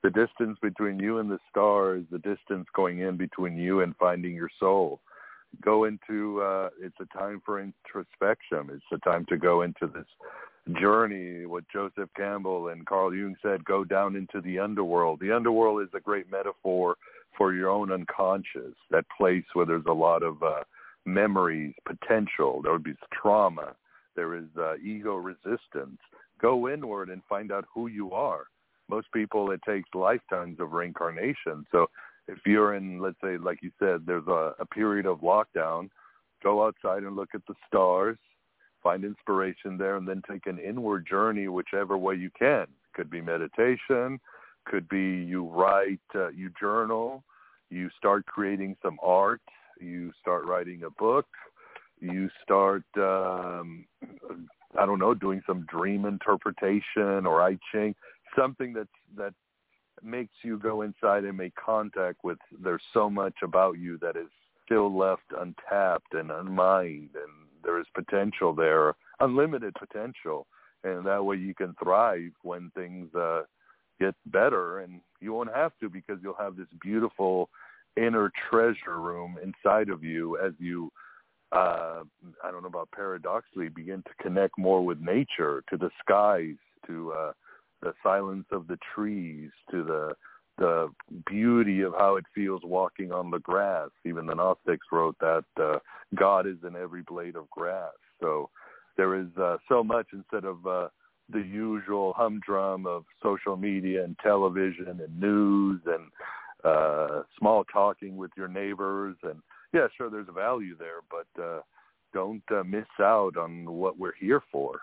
The distance between you and the stars, the distance going in between you and finding your soul. Go into, uh, it's a time for introspection. It's a time to go into this journey, what Joseph Campbell and Carl Jung said, go down into the underworld. The underworld is a great metaphor for your own unconscious, that place where there's a lot of uh, memories, potential. There would be trauma. There is uh, ego resistance. Go inward and find out who you are. Most people, it takes lifetimes of reincarnation. So if you're in, let's say, like you said, there's a, a period of lockdown, go outside and look at the stars, find inspiration there, and then take an inward journey whichever way you can. Could be meditation, could be you write, uh, you journal, you start creating some art, you start writing a book, you start, um, I don't know, doing some dream interpretation or I Ching, something that's, that makes you go inside and make contact with, there's so much about you that is still left untapped and unmined, and there is potential there, unlimited potential, and that way you can thrive when things uh, get better, and you won't have to because you'll have this beautiful inner treasure room inside of you as you, uh, I don't know about paradoxically, begin to connect more with nature, to the skies, to uh, the silence of the trees, to the the beauty of how it feels walking on the grass. Even the Gnostics wrote that uh, God is in every blade of grass. So there is uh, so much instead of uh, the usual humdrum of social media and television and news and uh, small talking with your neighbors. And yeah, sure, there's value there, but uh, don't uh, miss out on what we're here for.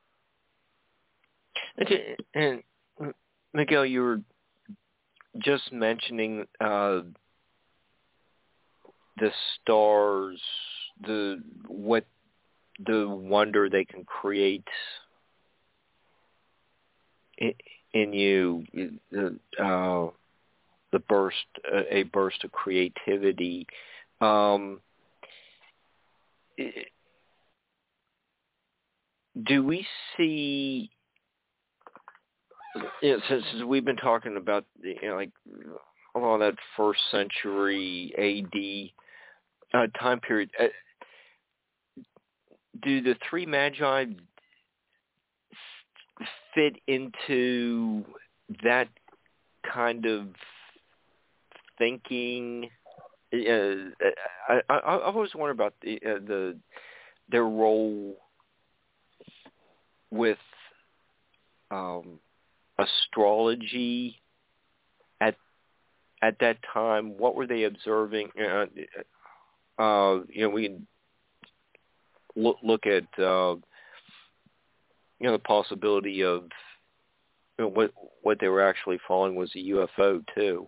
And Miguel, you were just mentioning uh, the stars, the what the wonder they can create in, in you, the uh, the burst, a burst of creativity. Um, do we see? Yeah, since, since we've been talking about, you know, like along that first century A D uh, time period, uh, do the three magi fit into that kind of thinking? Uh, I, I, I always wonder about the, uh, the their role with um, astrology at at that time. What were they observing? Uh, uh, you know, we can look look at uh, you know the possibility of you know, what what they were actually following was a U F O too.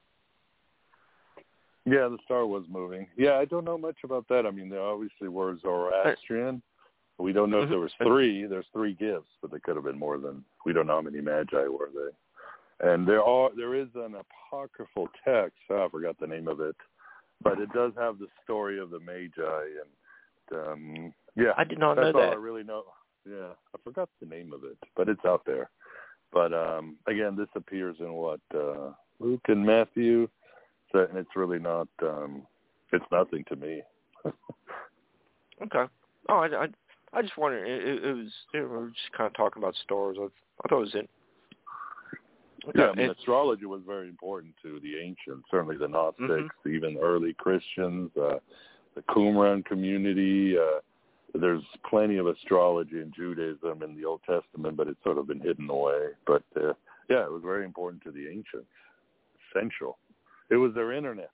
Yeah, the star was moving. Yeah, I don't know much about that. I mean, there obviously were Zoroastrian. We don't know if there was three. There's three gifts, but there could have been more than. We don't know how many magi were they. And there are there is an apocryphal text. Oh, I forgot the name of it, but it does have the story of the magi. And um, yeah, I did not that's know all that. I really know. Yeah, I forgot the name of it, but it's out there. But um, again, this appears in what uh, Luke and Matthew, so, and it's really not. Um, it's nothing to me. Okay. Oh, I. I I just wondered. It, it was. It, we were just kind of talking about stars. I, I thought it was in. Okay. Yeah, I mean, it, astrology was very important to the ancients. Certainly, the Gnostics, mm-hmm. even early Christians, uh, the Qumran community. Uh, there's plenty of astrology in Judaism in the Old Testament, but it's sort of been hidden away. But uh, yeah, it was very important to the ancients. Essential. It was their internet.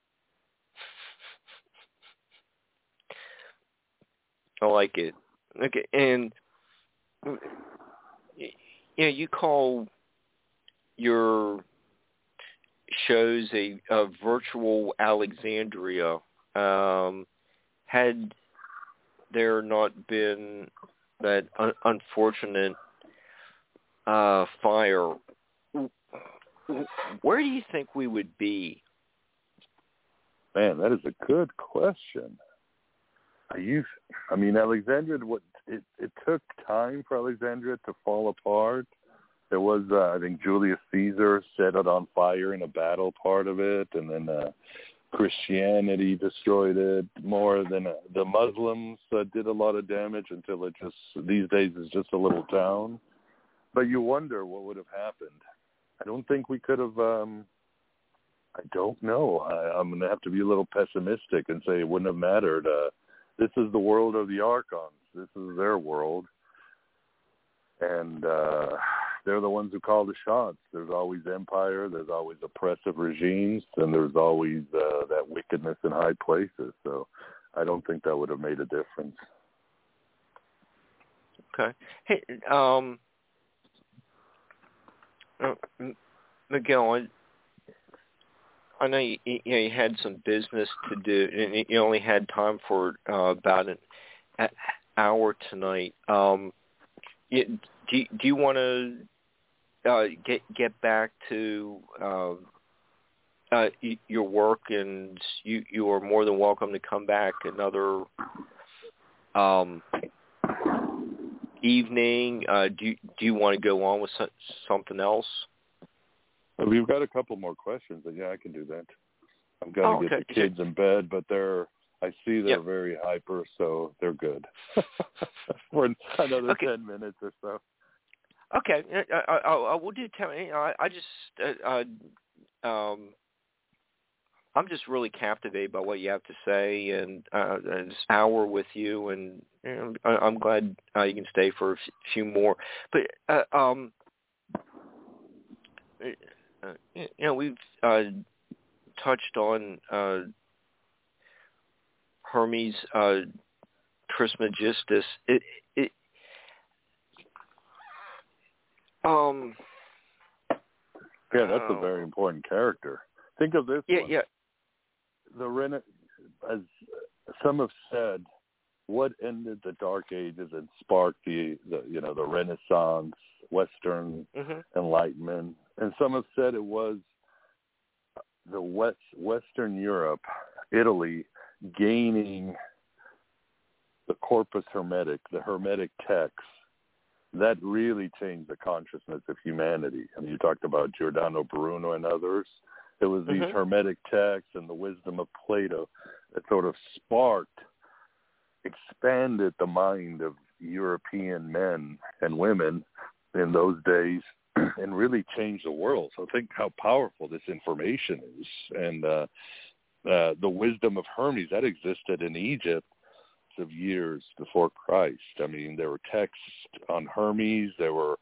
I like it. Okay, and you know, you call your shows a, a virtual Alexandria. Um, had there not been that un- unfortunate uh, fire, where do you think we would be? Man, that is a good question. Are you, I mean, Alexandria, what it, it took time for Alexandria to fall apart. There was, uh, I think, Julius Caesar set it on fire in a battle, part of it, and then uh, Christianity destroyed it more than uh, the Muslims uh, did a lot of damage until it just, these days, is just a little town. But you wonder what would have happened. I don't think we could have, um, I don't know. I, I'm going to have to be a little pessimistic and say it wouldn't have mattered. Uh, this is the world of the Archons. This is their world. And uh, they're the ones who call the shots. There's always empire. There's always oppressive regimes. And there's always uh, that wickedness in high places. So I don't think that would have made a difference. Okay. Hey, um, uh, Miguel, I, I know you, you, know, you had some business to do, and you only had time for uh, about an hour tonight. Um, you, do, do you want to uh, get get back to uh, uh, your work, and you, you are more than welcome to come back another um, evening. Uh, do, do you want to go on with so, something else? We've got a couple more questions, and yeah, I can do that. I'm going oh, to okay. get the kids in bed, but they're, I see they're yep. very hyper, so they're good. For another okay. ten minutes or so. Okay, I, I, I will do ten. You know, I, I just, uh, uh, um, I'm just really captivated by what you have to say, and uh, this hour with you, and you know, I, I'm glad uh, you can stay for a few more. But uh, um. Uh, you know, we've uh, touched on uh, Hermes uh, Trismegistus. It, it, um, yeah, that's uh, a very important character. Think of this yeah, one. Yeah, The Rena- as some have said, what ended the Dark Ages and sparked the, the you know, the Renaissance, Western mm-hmm. Enlightenment. And some have said it was the West, Western Europe, Italy, gaining the Corpus Hermetic, the Hermetic texts. That really changed the consciousness of humanity. I mean, you talked about Giordano Bruno and others. It was these mm-hmm. Hermetic texts and the wisdom of Plato that sort of sparked, expanded the mind of European men and women in those days, and really changed the world. So think how powerful this information is. And uh, uh, the wisdom of Hermes, that existed in Egypt of years before Christ. I mean, there were texts on Hermes. There were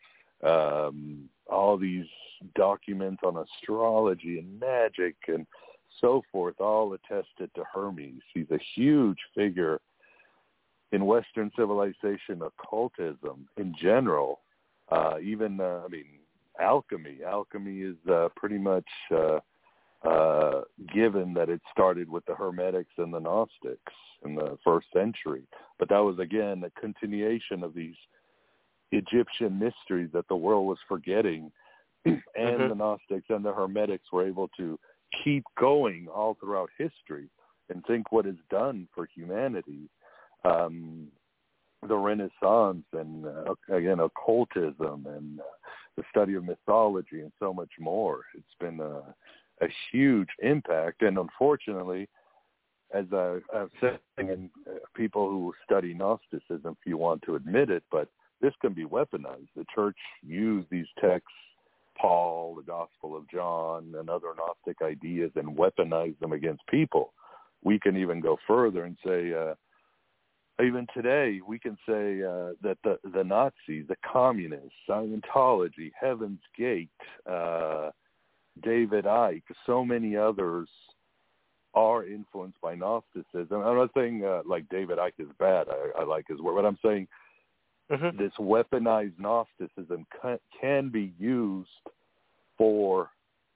um, all these documents on astrology and magic and so forth, all attested to Hermes. He's a huge figure in Western civilization, occultism in general. Uh, even, uh, I mean, alchemy. Alchemy is uh, pretty much uh, uh, given that it started with the Hermetics and the Gnostics in the first century. But that was, again, a continuation of these Egyptian mysteries that the world was forgetting. And mm-hmm. the Gnostics and the Hermetics were able to keep going all throughout history. And think what it's done for humanity. Um, the Renaissance and, uh, again, occultism and uh, the study of mythology and so much more. It's been a, a huge impact. And unfortunately, as I, I've said, and uh, people who study Gnosticism, if you want to admit it, but this can be weaponized. The church used these texts, Paul, the Gospel of John, and other Gnostic ideas, and weaponized them against people. We can even go further and say, uh, even today, we can say uh, that the, the Nazis, the communists, Scientology, Heaven's Gate, uh, David Icke, so many others are influenced by Gnosticism. I'm not saying uh, like David Icke is bad. I, I like his work, but I'm saying mm-hmm. this weaponized Gnosticism can, can be used for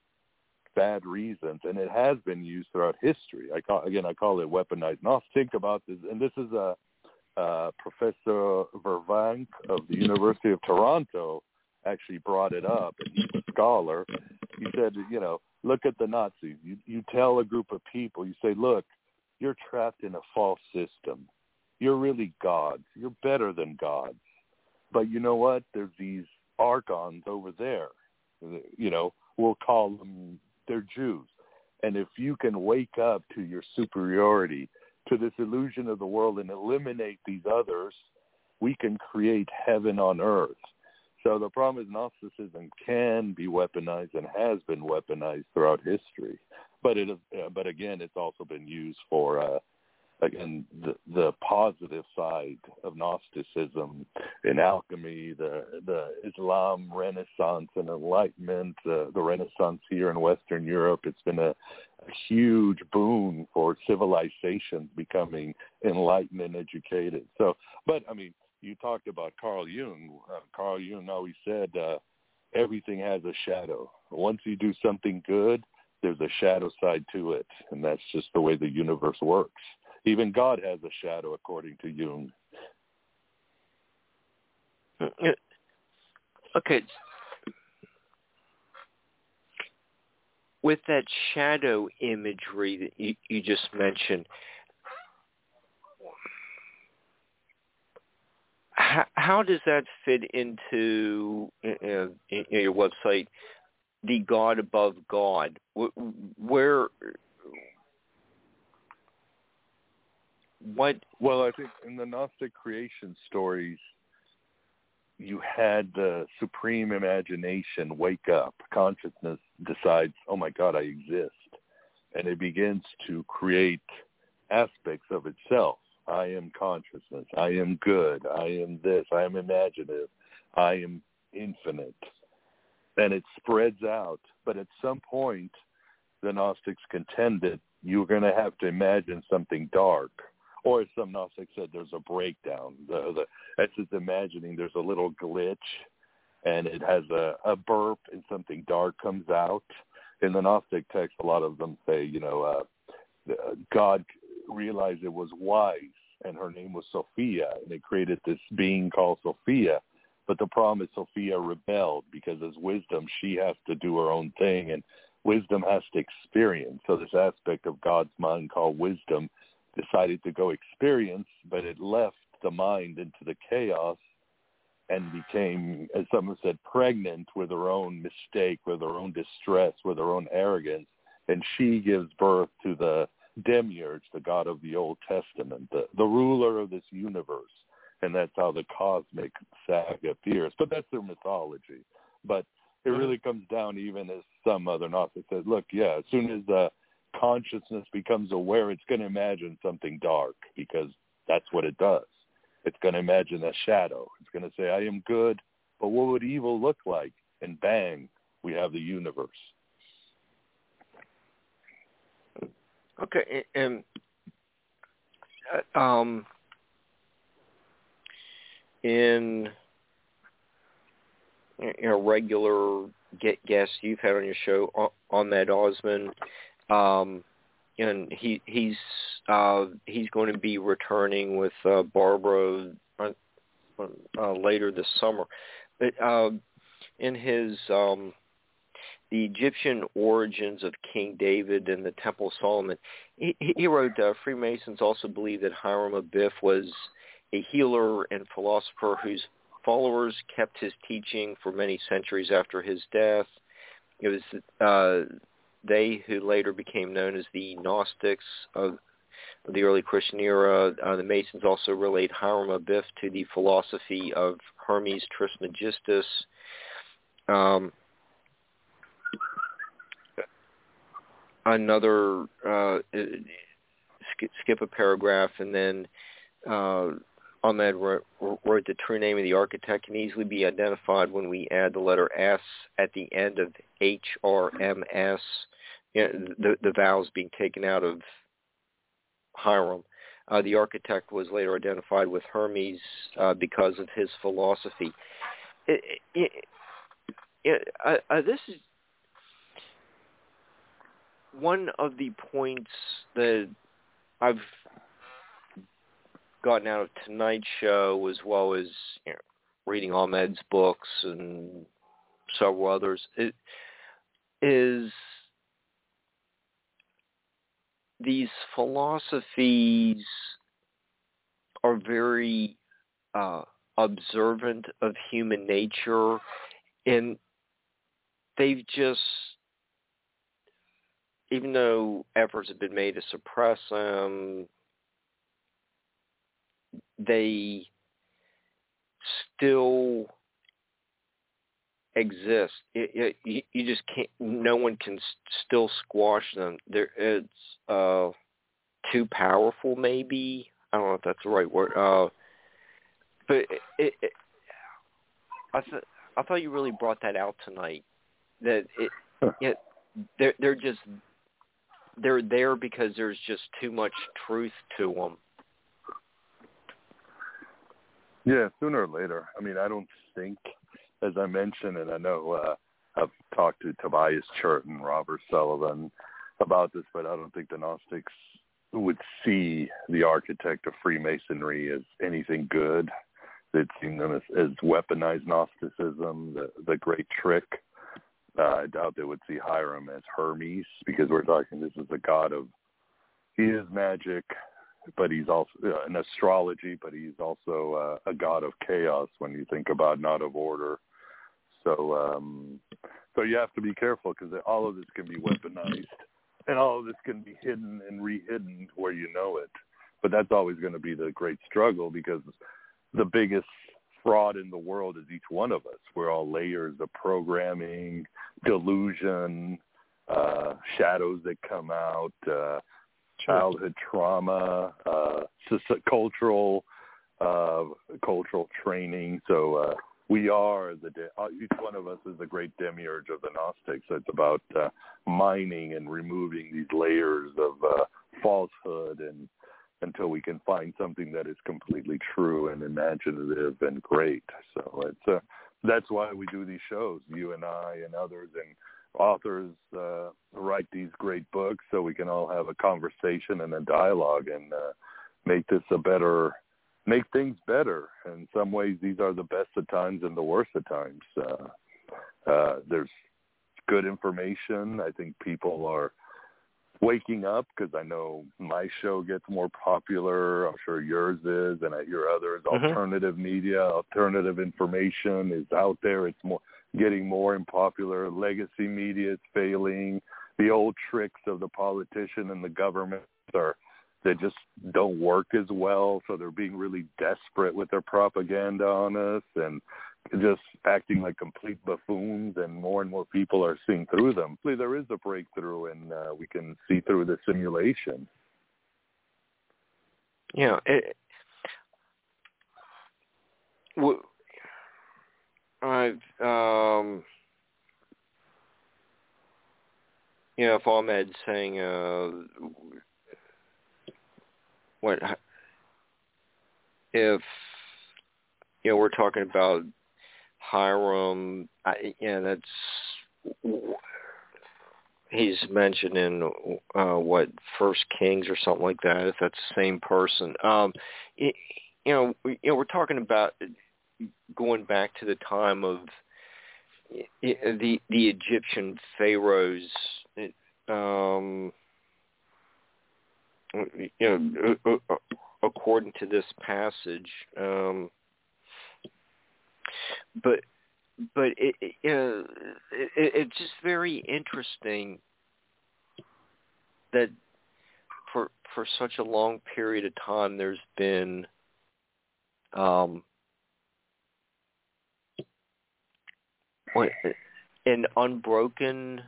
bad reasons, and it has been used throughout history. I call, again, I call it weaponized Gnosticism. Think about this, and this is a Uh, Professor Vervank of the University of Toronto actually brought it up, and he's a scholar. He said, you know, look at the Nazis. You, you tell a group of people, you say, look, you're trapped in a false system. You're really gods. You're better than gods. But you know what? There's these archons over there. You know, we'll call them, they're Jews. And if you can wake up to your superiority, to this illusion of the world and eliminate these others, we can create heaven on earth. So the problem is Gnosticism can be weaponized and has been weaponized throughout history. But it is, uh, but again, it's also been used for, uh, again, the, the positive side of Gnosticism in alchemy, the the Islam Renaissance and Enlightenment, uh, the Renaissance here in Western Europe. It's been a, a huge boon for civilizations becoming enlightened and educated. So, but I mean, you talked about Carl Jung. Uh, Carl Jung always said uh, everything has a shadow. Once you do something good, there's a shadow side to it, and that's just the way the universe works. Even God has a shadow, according to Jung. Okay. With that shadow imagery that you, you just mentioned, how, how does that fit into uh, in your website, the God above God? Where, what? Well, I think in the Gnostic creation stories, you had the supreme imagination wake up. Consciousness decides, oh my God, I exist. And it begins to create aspects of itself. I am consciousness. I am good. I am this. I am imaginative. I am infinite. And it spreads out. But at some point, the Gnostics contended you're going to have to imagine something dark. Or as some Gnostics said, there's a breakdown. The, the, that's just imagining there's a little glitch, and it has a, a burp, and something dark comes out. In the Gnostic text, a lot of them say, you know, uh, God realized it was wise, and her name was Sophia, and it created this being called Sophia. But the problem is Sophia rebelled, because as wisdom, she has to do her own thing, and wisdom has to experience. So this aspect of God's mind called wisdom decided to go experience, but it left the mind into the chaos and became, as someone said, pregnant with her own mistake, with her own distress, with her own arrogance, and she gives birth to the Demiurge, the God of the Old Testament, the, the ruler of this universe, and that's how the cosmic saga appears. But that's their mythology. But it really comes down, even as some other Gnostics said, look, yeah, as soon as the consciousness becomes aware, it's going to imagine something dark, because that's what it does. It's going to imagine a shadow. It's going to say, I am good, but what would evil look like? And bang, we have the universe. Okay, and uh, um, in you know, regular get guests you've had on your show, Ahmed Osman, Um, and he he's uh, he's going to be returning with uh, Barbara uh, uh, later this summer. But uh, in his um, the Egyptian origins of King David and the Temple of Solomon, he, he wrote, uh, Freemasons also believe that Hiram Abiff was a healer and philosopher whose followers kept his teaching for many centuries after his death. It was uh, they who later became known as the Gnostics of the early Christian era. Uh, the Masons also relate Hiram Abiff to the philosophy of Hermes Trismegistus. Um, another, uh, skip, skip a paragraph, and then uh, Ahmed wrote, wrote the true name of the architect can easily be identified when we add the letter S at the end of H R M S, you know, the, the vowels being taken out of Hiram. Uh, the architect was later identified with Hermes uh, because of his philosophy. It, it, it, uh, uh, this is one of the points that I've gotten out of tonight's show, as well as you know, reading Ahmed's books and several others, it is these philosophies are very uh, observant of human nature, and they've just, even though efforts have been made to suppress them, they still exist. It, it, you just can't. No one can still squash them. There, it's uh, too powerful. Maybe I don't know if that's the right word. Uh, but it, it, it, I th- I thought you really brought that out tonight. That it, it they're they're just they're there because there's just too much truth to them. Yeah, sooner or later. I mean, I don't think, as I mentioned, and I know uh, I've talked to Tobias Churt and Robert Sullivan about this, but I don't think the Gnostics would see the architect of Freemasonry as anything good. They'd seen them as, as weaponized Gnosticism, the, the great trick. Uh, I doubt they would see Hiram as Hermes, because we're talking, this is a god of, he is magic, but he's also uh, an astrology, but he's also uh, a god of chaos when you think about not of order. So, um, so you have to be careful, because all of this can be weaponized, and all of this can be hidden and re-hidden where you know it. But that's always going to be the great struggle, because the biggest fraud in the world is each one of us. We're all layers of programming, delusion, uh, shadows that come out, uh, childhood trauma, uh, cultural, uh, cultural training. So uh, we are the de- each one of us is the great demiurge of the Gnostics. It's about uh, mining and removing these layers of uh, falsehood, and until we can find something that is completely true and imaginative and great. So it's uh, that's why we do these shows. You and I and others and authors uh, write these great books, so we can all have a conversation and a dialogue, and uh, make this a better, make things better. In some ways, these are the best of times and the worst of times. Uh, uh, there's good information. I think people are waking up, because I know my show gets more popular. I'm sure yours is, and I hear others. Mm-hmm. Alternative media, alternative information is out there. It's more getting more unpopular. Legacy media is failing. The old tricks of the politician and the government are, they just don't work as well, so they're being really desperate with their propaganda on us and just acting like complete buffoons, and more and more people are seeing through them. Hopefully there is a breakthrough, and uh, we can see through the simulation. Yeah. It, w- I've, um, you know, if Ahmed's saying, uh, what, if, you know, we're talking about Hiram, I, yeah, that's, he's mentioned in, uh, what, First Kings or something like that, if that's the same person. Um, it, you know, you know, we're talking about going back to the time of the the Egyptian pharaohs. Um, you know, according to this passage, um, but but it, it, you know, it, it's just very interesting that for for such a long period of time, there's been um, what, an unbroken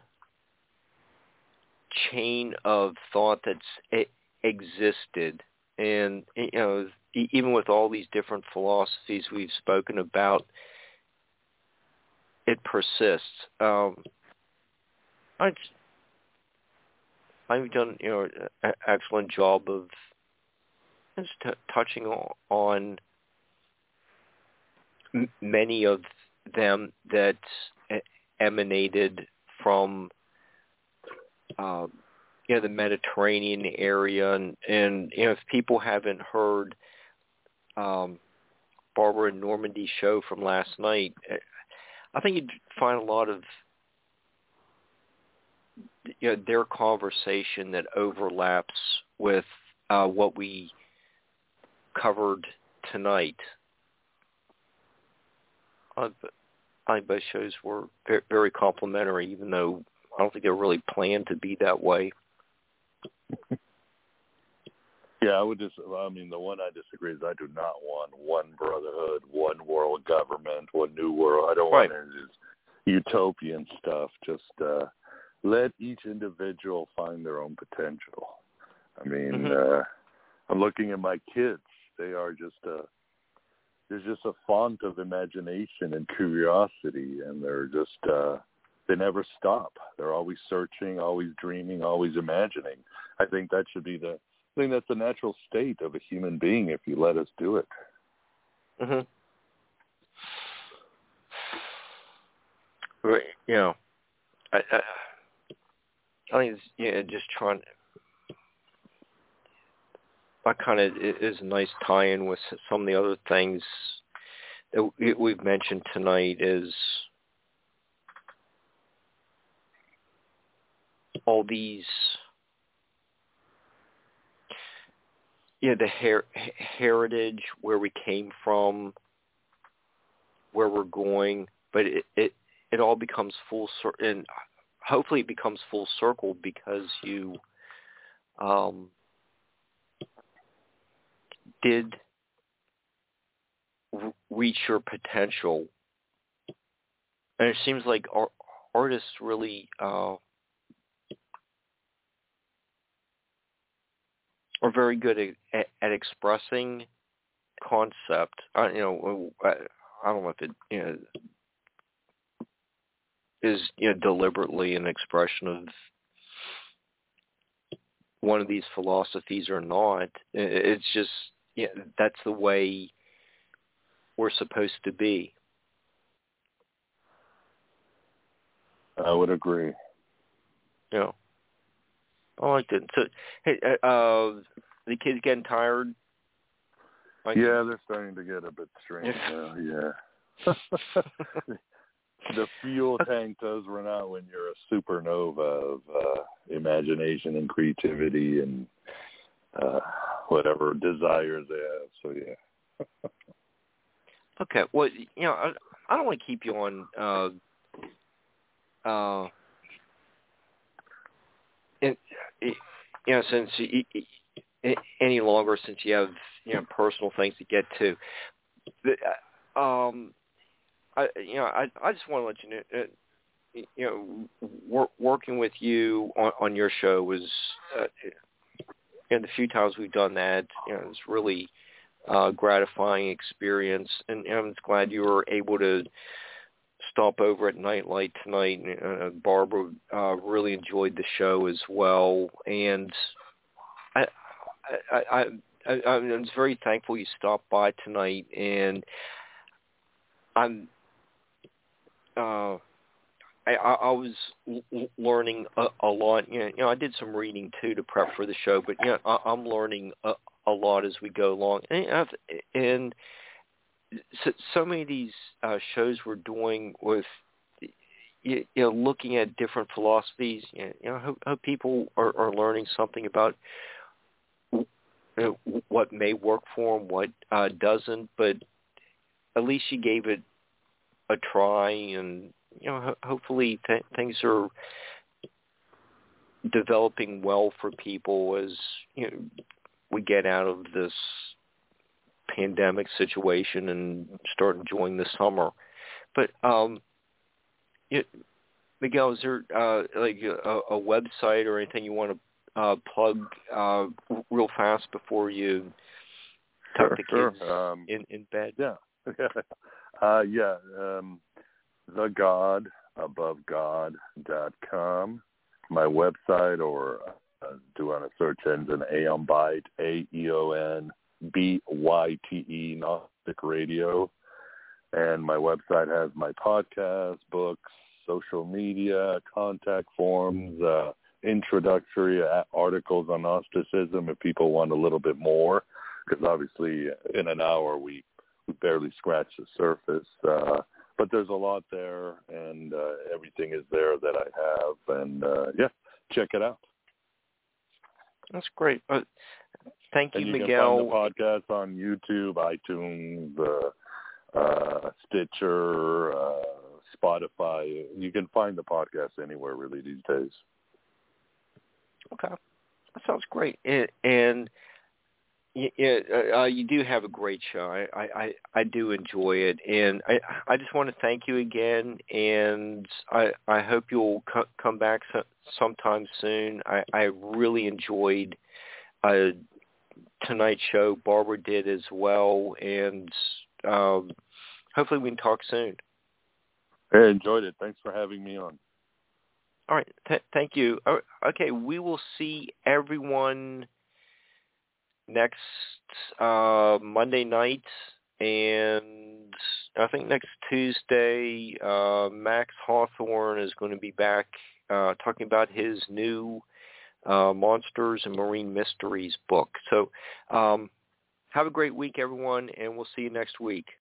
chain of thought that's existed, and you know, even with all these different philosophies we've spoken about, it persists. Um, I, I've done, you know, an excellent job of just t- touching on m- many of them that emanated from, uh, you know, the Mediterranean area, and, and you know, if people haven't heard um, Barbara and Normandy's show from last night, I think you'd find a lot of, you know, their conversation that overlaps with uh, what we covered tonight. Uh, I think both shows were very, very complimentary, even though I don't think they were really planned to be that way. Yeah, I would just, I mean, the one I disagree is I do not want one brotherhood, one world government, one new world. I don't right. want any of this utopian stuff. Just uh, let each individual find their own potential. I mean, mm-hmm. uh, I'm looking at my kids. They are just a, there's just a font of imagination and curiosity, and they're just, uh, they never stop. They're always searching, always dreaming, always imagining. I think that should be the, I think that's the natural state of a human being if you let us do it. Mm-hmm. Right. You know, I, I, I think it's, yeah, just trying. That kind of is a nice tie-in with some of the other things that we've mentioned tonight. Is all these. Yeah, the her- heritage, where we came from, where we're going, but it, it, it all becomes full circle, and hopefully it becomes full circle because you um, did r- reach your potential, and it seems like ar- artists really. Uh, are very good at, at, at expressing concept. I, you know, I, I don't know if it you know, is you know deliberately an expression of one of these philosophies or not. It's just yeah, you know, that's the way we're supposed to be. I would agree. Yeah. I like it. So, hey, uh, the kids getting tired? Like, yeah, they're starting to get a bit strange now. Yeah. The fuel tank does run out when you're a supernova of uh, imagination and creativity and uh, whatever desires they have. So, yeah. Okay. Well, you know, I, I don't want to keep you on. Uh, uh, And, you know, since you, any longer, since you have you know personal things to get to, um, I you know I I just want to let you know, uh, you know, wor- working with you on, on your show was, uh, you know, the few times we've done that, you know, it's really uh, gratifying experience, and, and I'm just glad you were able to stop over at Nightlight tonight. Uh, Barbara uh, really enjoyed the show as well, and I, I, I, I, I'm just very thankful you stopped by tonight. And I'm, uh, I, I was l- learning a, a lot. You know, you know, I did some reading too to prep for the show, but you know, I, I'm learning a, a lot as we go along, and. I've, and So, so many of these uh, shows we're doing with, you, you know, looking at different philosophies. You know, you know how, how people are, are learning something about you know, what may work for them, what uh, doesn't. But at least you gave it a try, and you know, ho- hopefully th- things are developing well for people as you know we get out of this pandemic situation and start enjoying the summer. But um, it, Miguel, is there uh, like a, a website or anything you want to uh, plug uh, real fast before you tuck sure, the kids sure. Um, in, in bed? Yeah, uh, yeah. Um, the God Above God dot com, my website, or uh, do on a search engine Aeon Byte, A E O N B Y T E, Gnostic Radio. And my website has my podcast, books, social media, contact forms, uh, introductory articles on Gnosticism if people want a little bit more, because obviously in an hour we, we barely scratch the surface. Uh, but there's a lot there, and uh, everything is there that I have. And, uh, yeah, check it out. That's great. Uh, thank you, and you Miguel. can find the podcast on YouTube, iTunes, uh, uh, Stitcher, uh, Spotify. You can find the podcast anywhere really these days. Okay, that sounds great. And, and yeah, uh, you do have a great show. I, I, I do enjoy it, and I, I just want to thank you again. And I, I hope you'll co- come back so, sometime soon. I, I really enjoyed uh, tonight's show. Barbara did as well, and um, hopefully we can talk soon. I enjoyed it. Thanks for having me on. All right. Th- thank you. Okay, we will see everyone next uh, Monday night, and I think next Tuesday, uh, Max Hawthorne is going to be back uh, talking about his new uh, Monsters and Marine Mysteries book. So um, have a great week, everyone, and we'll see you next week.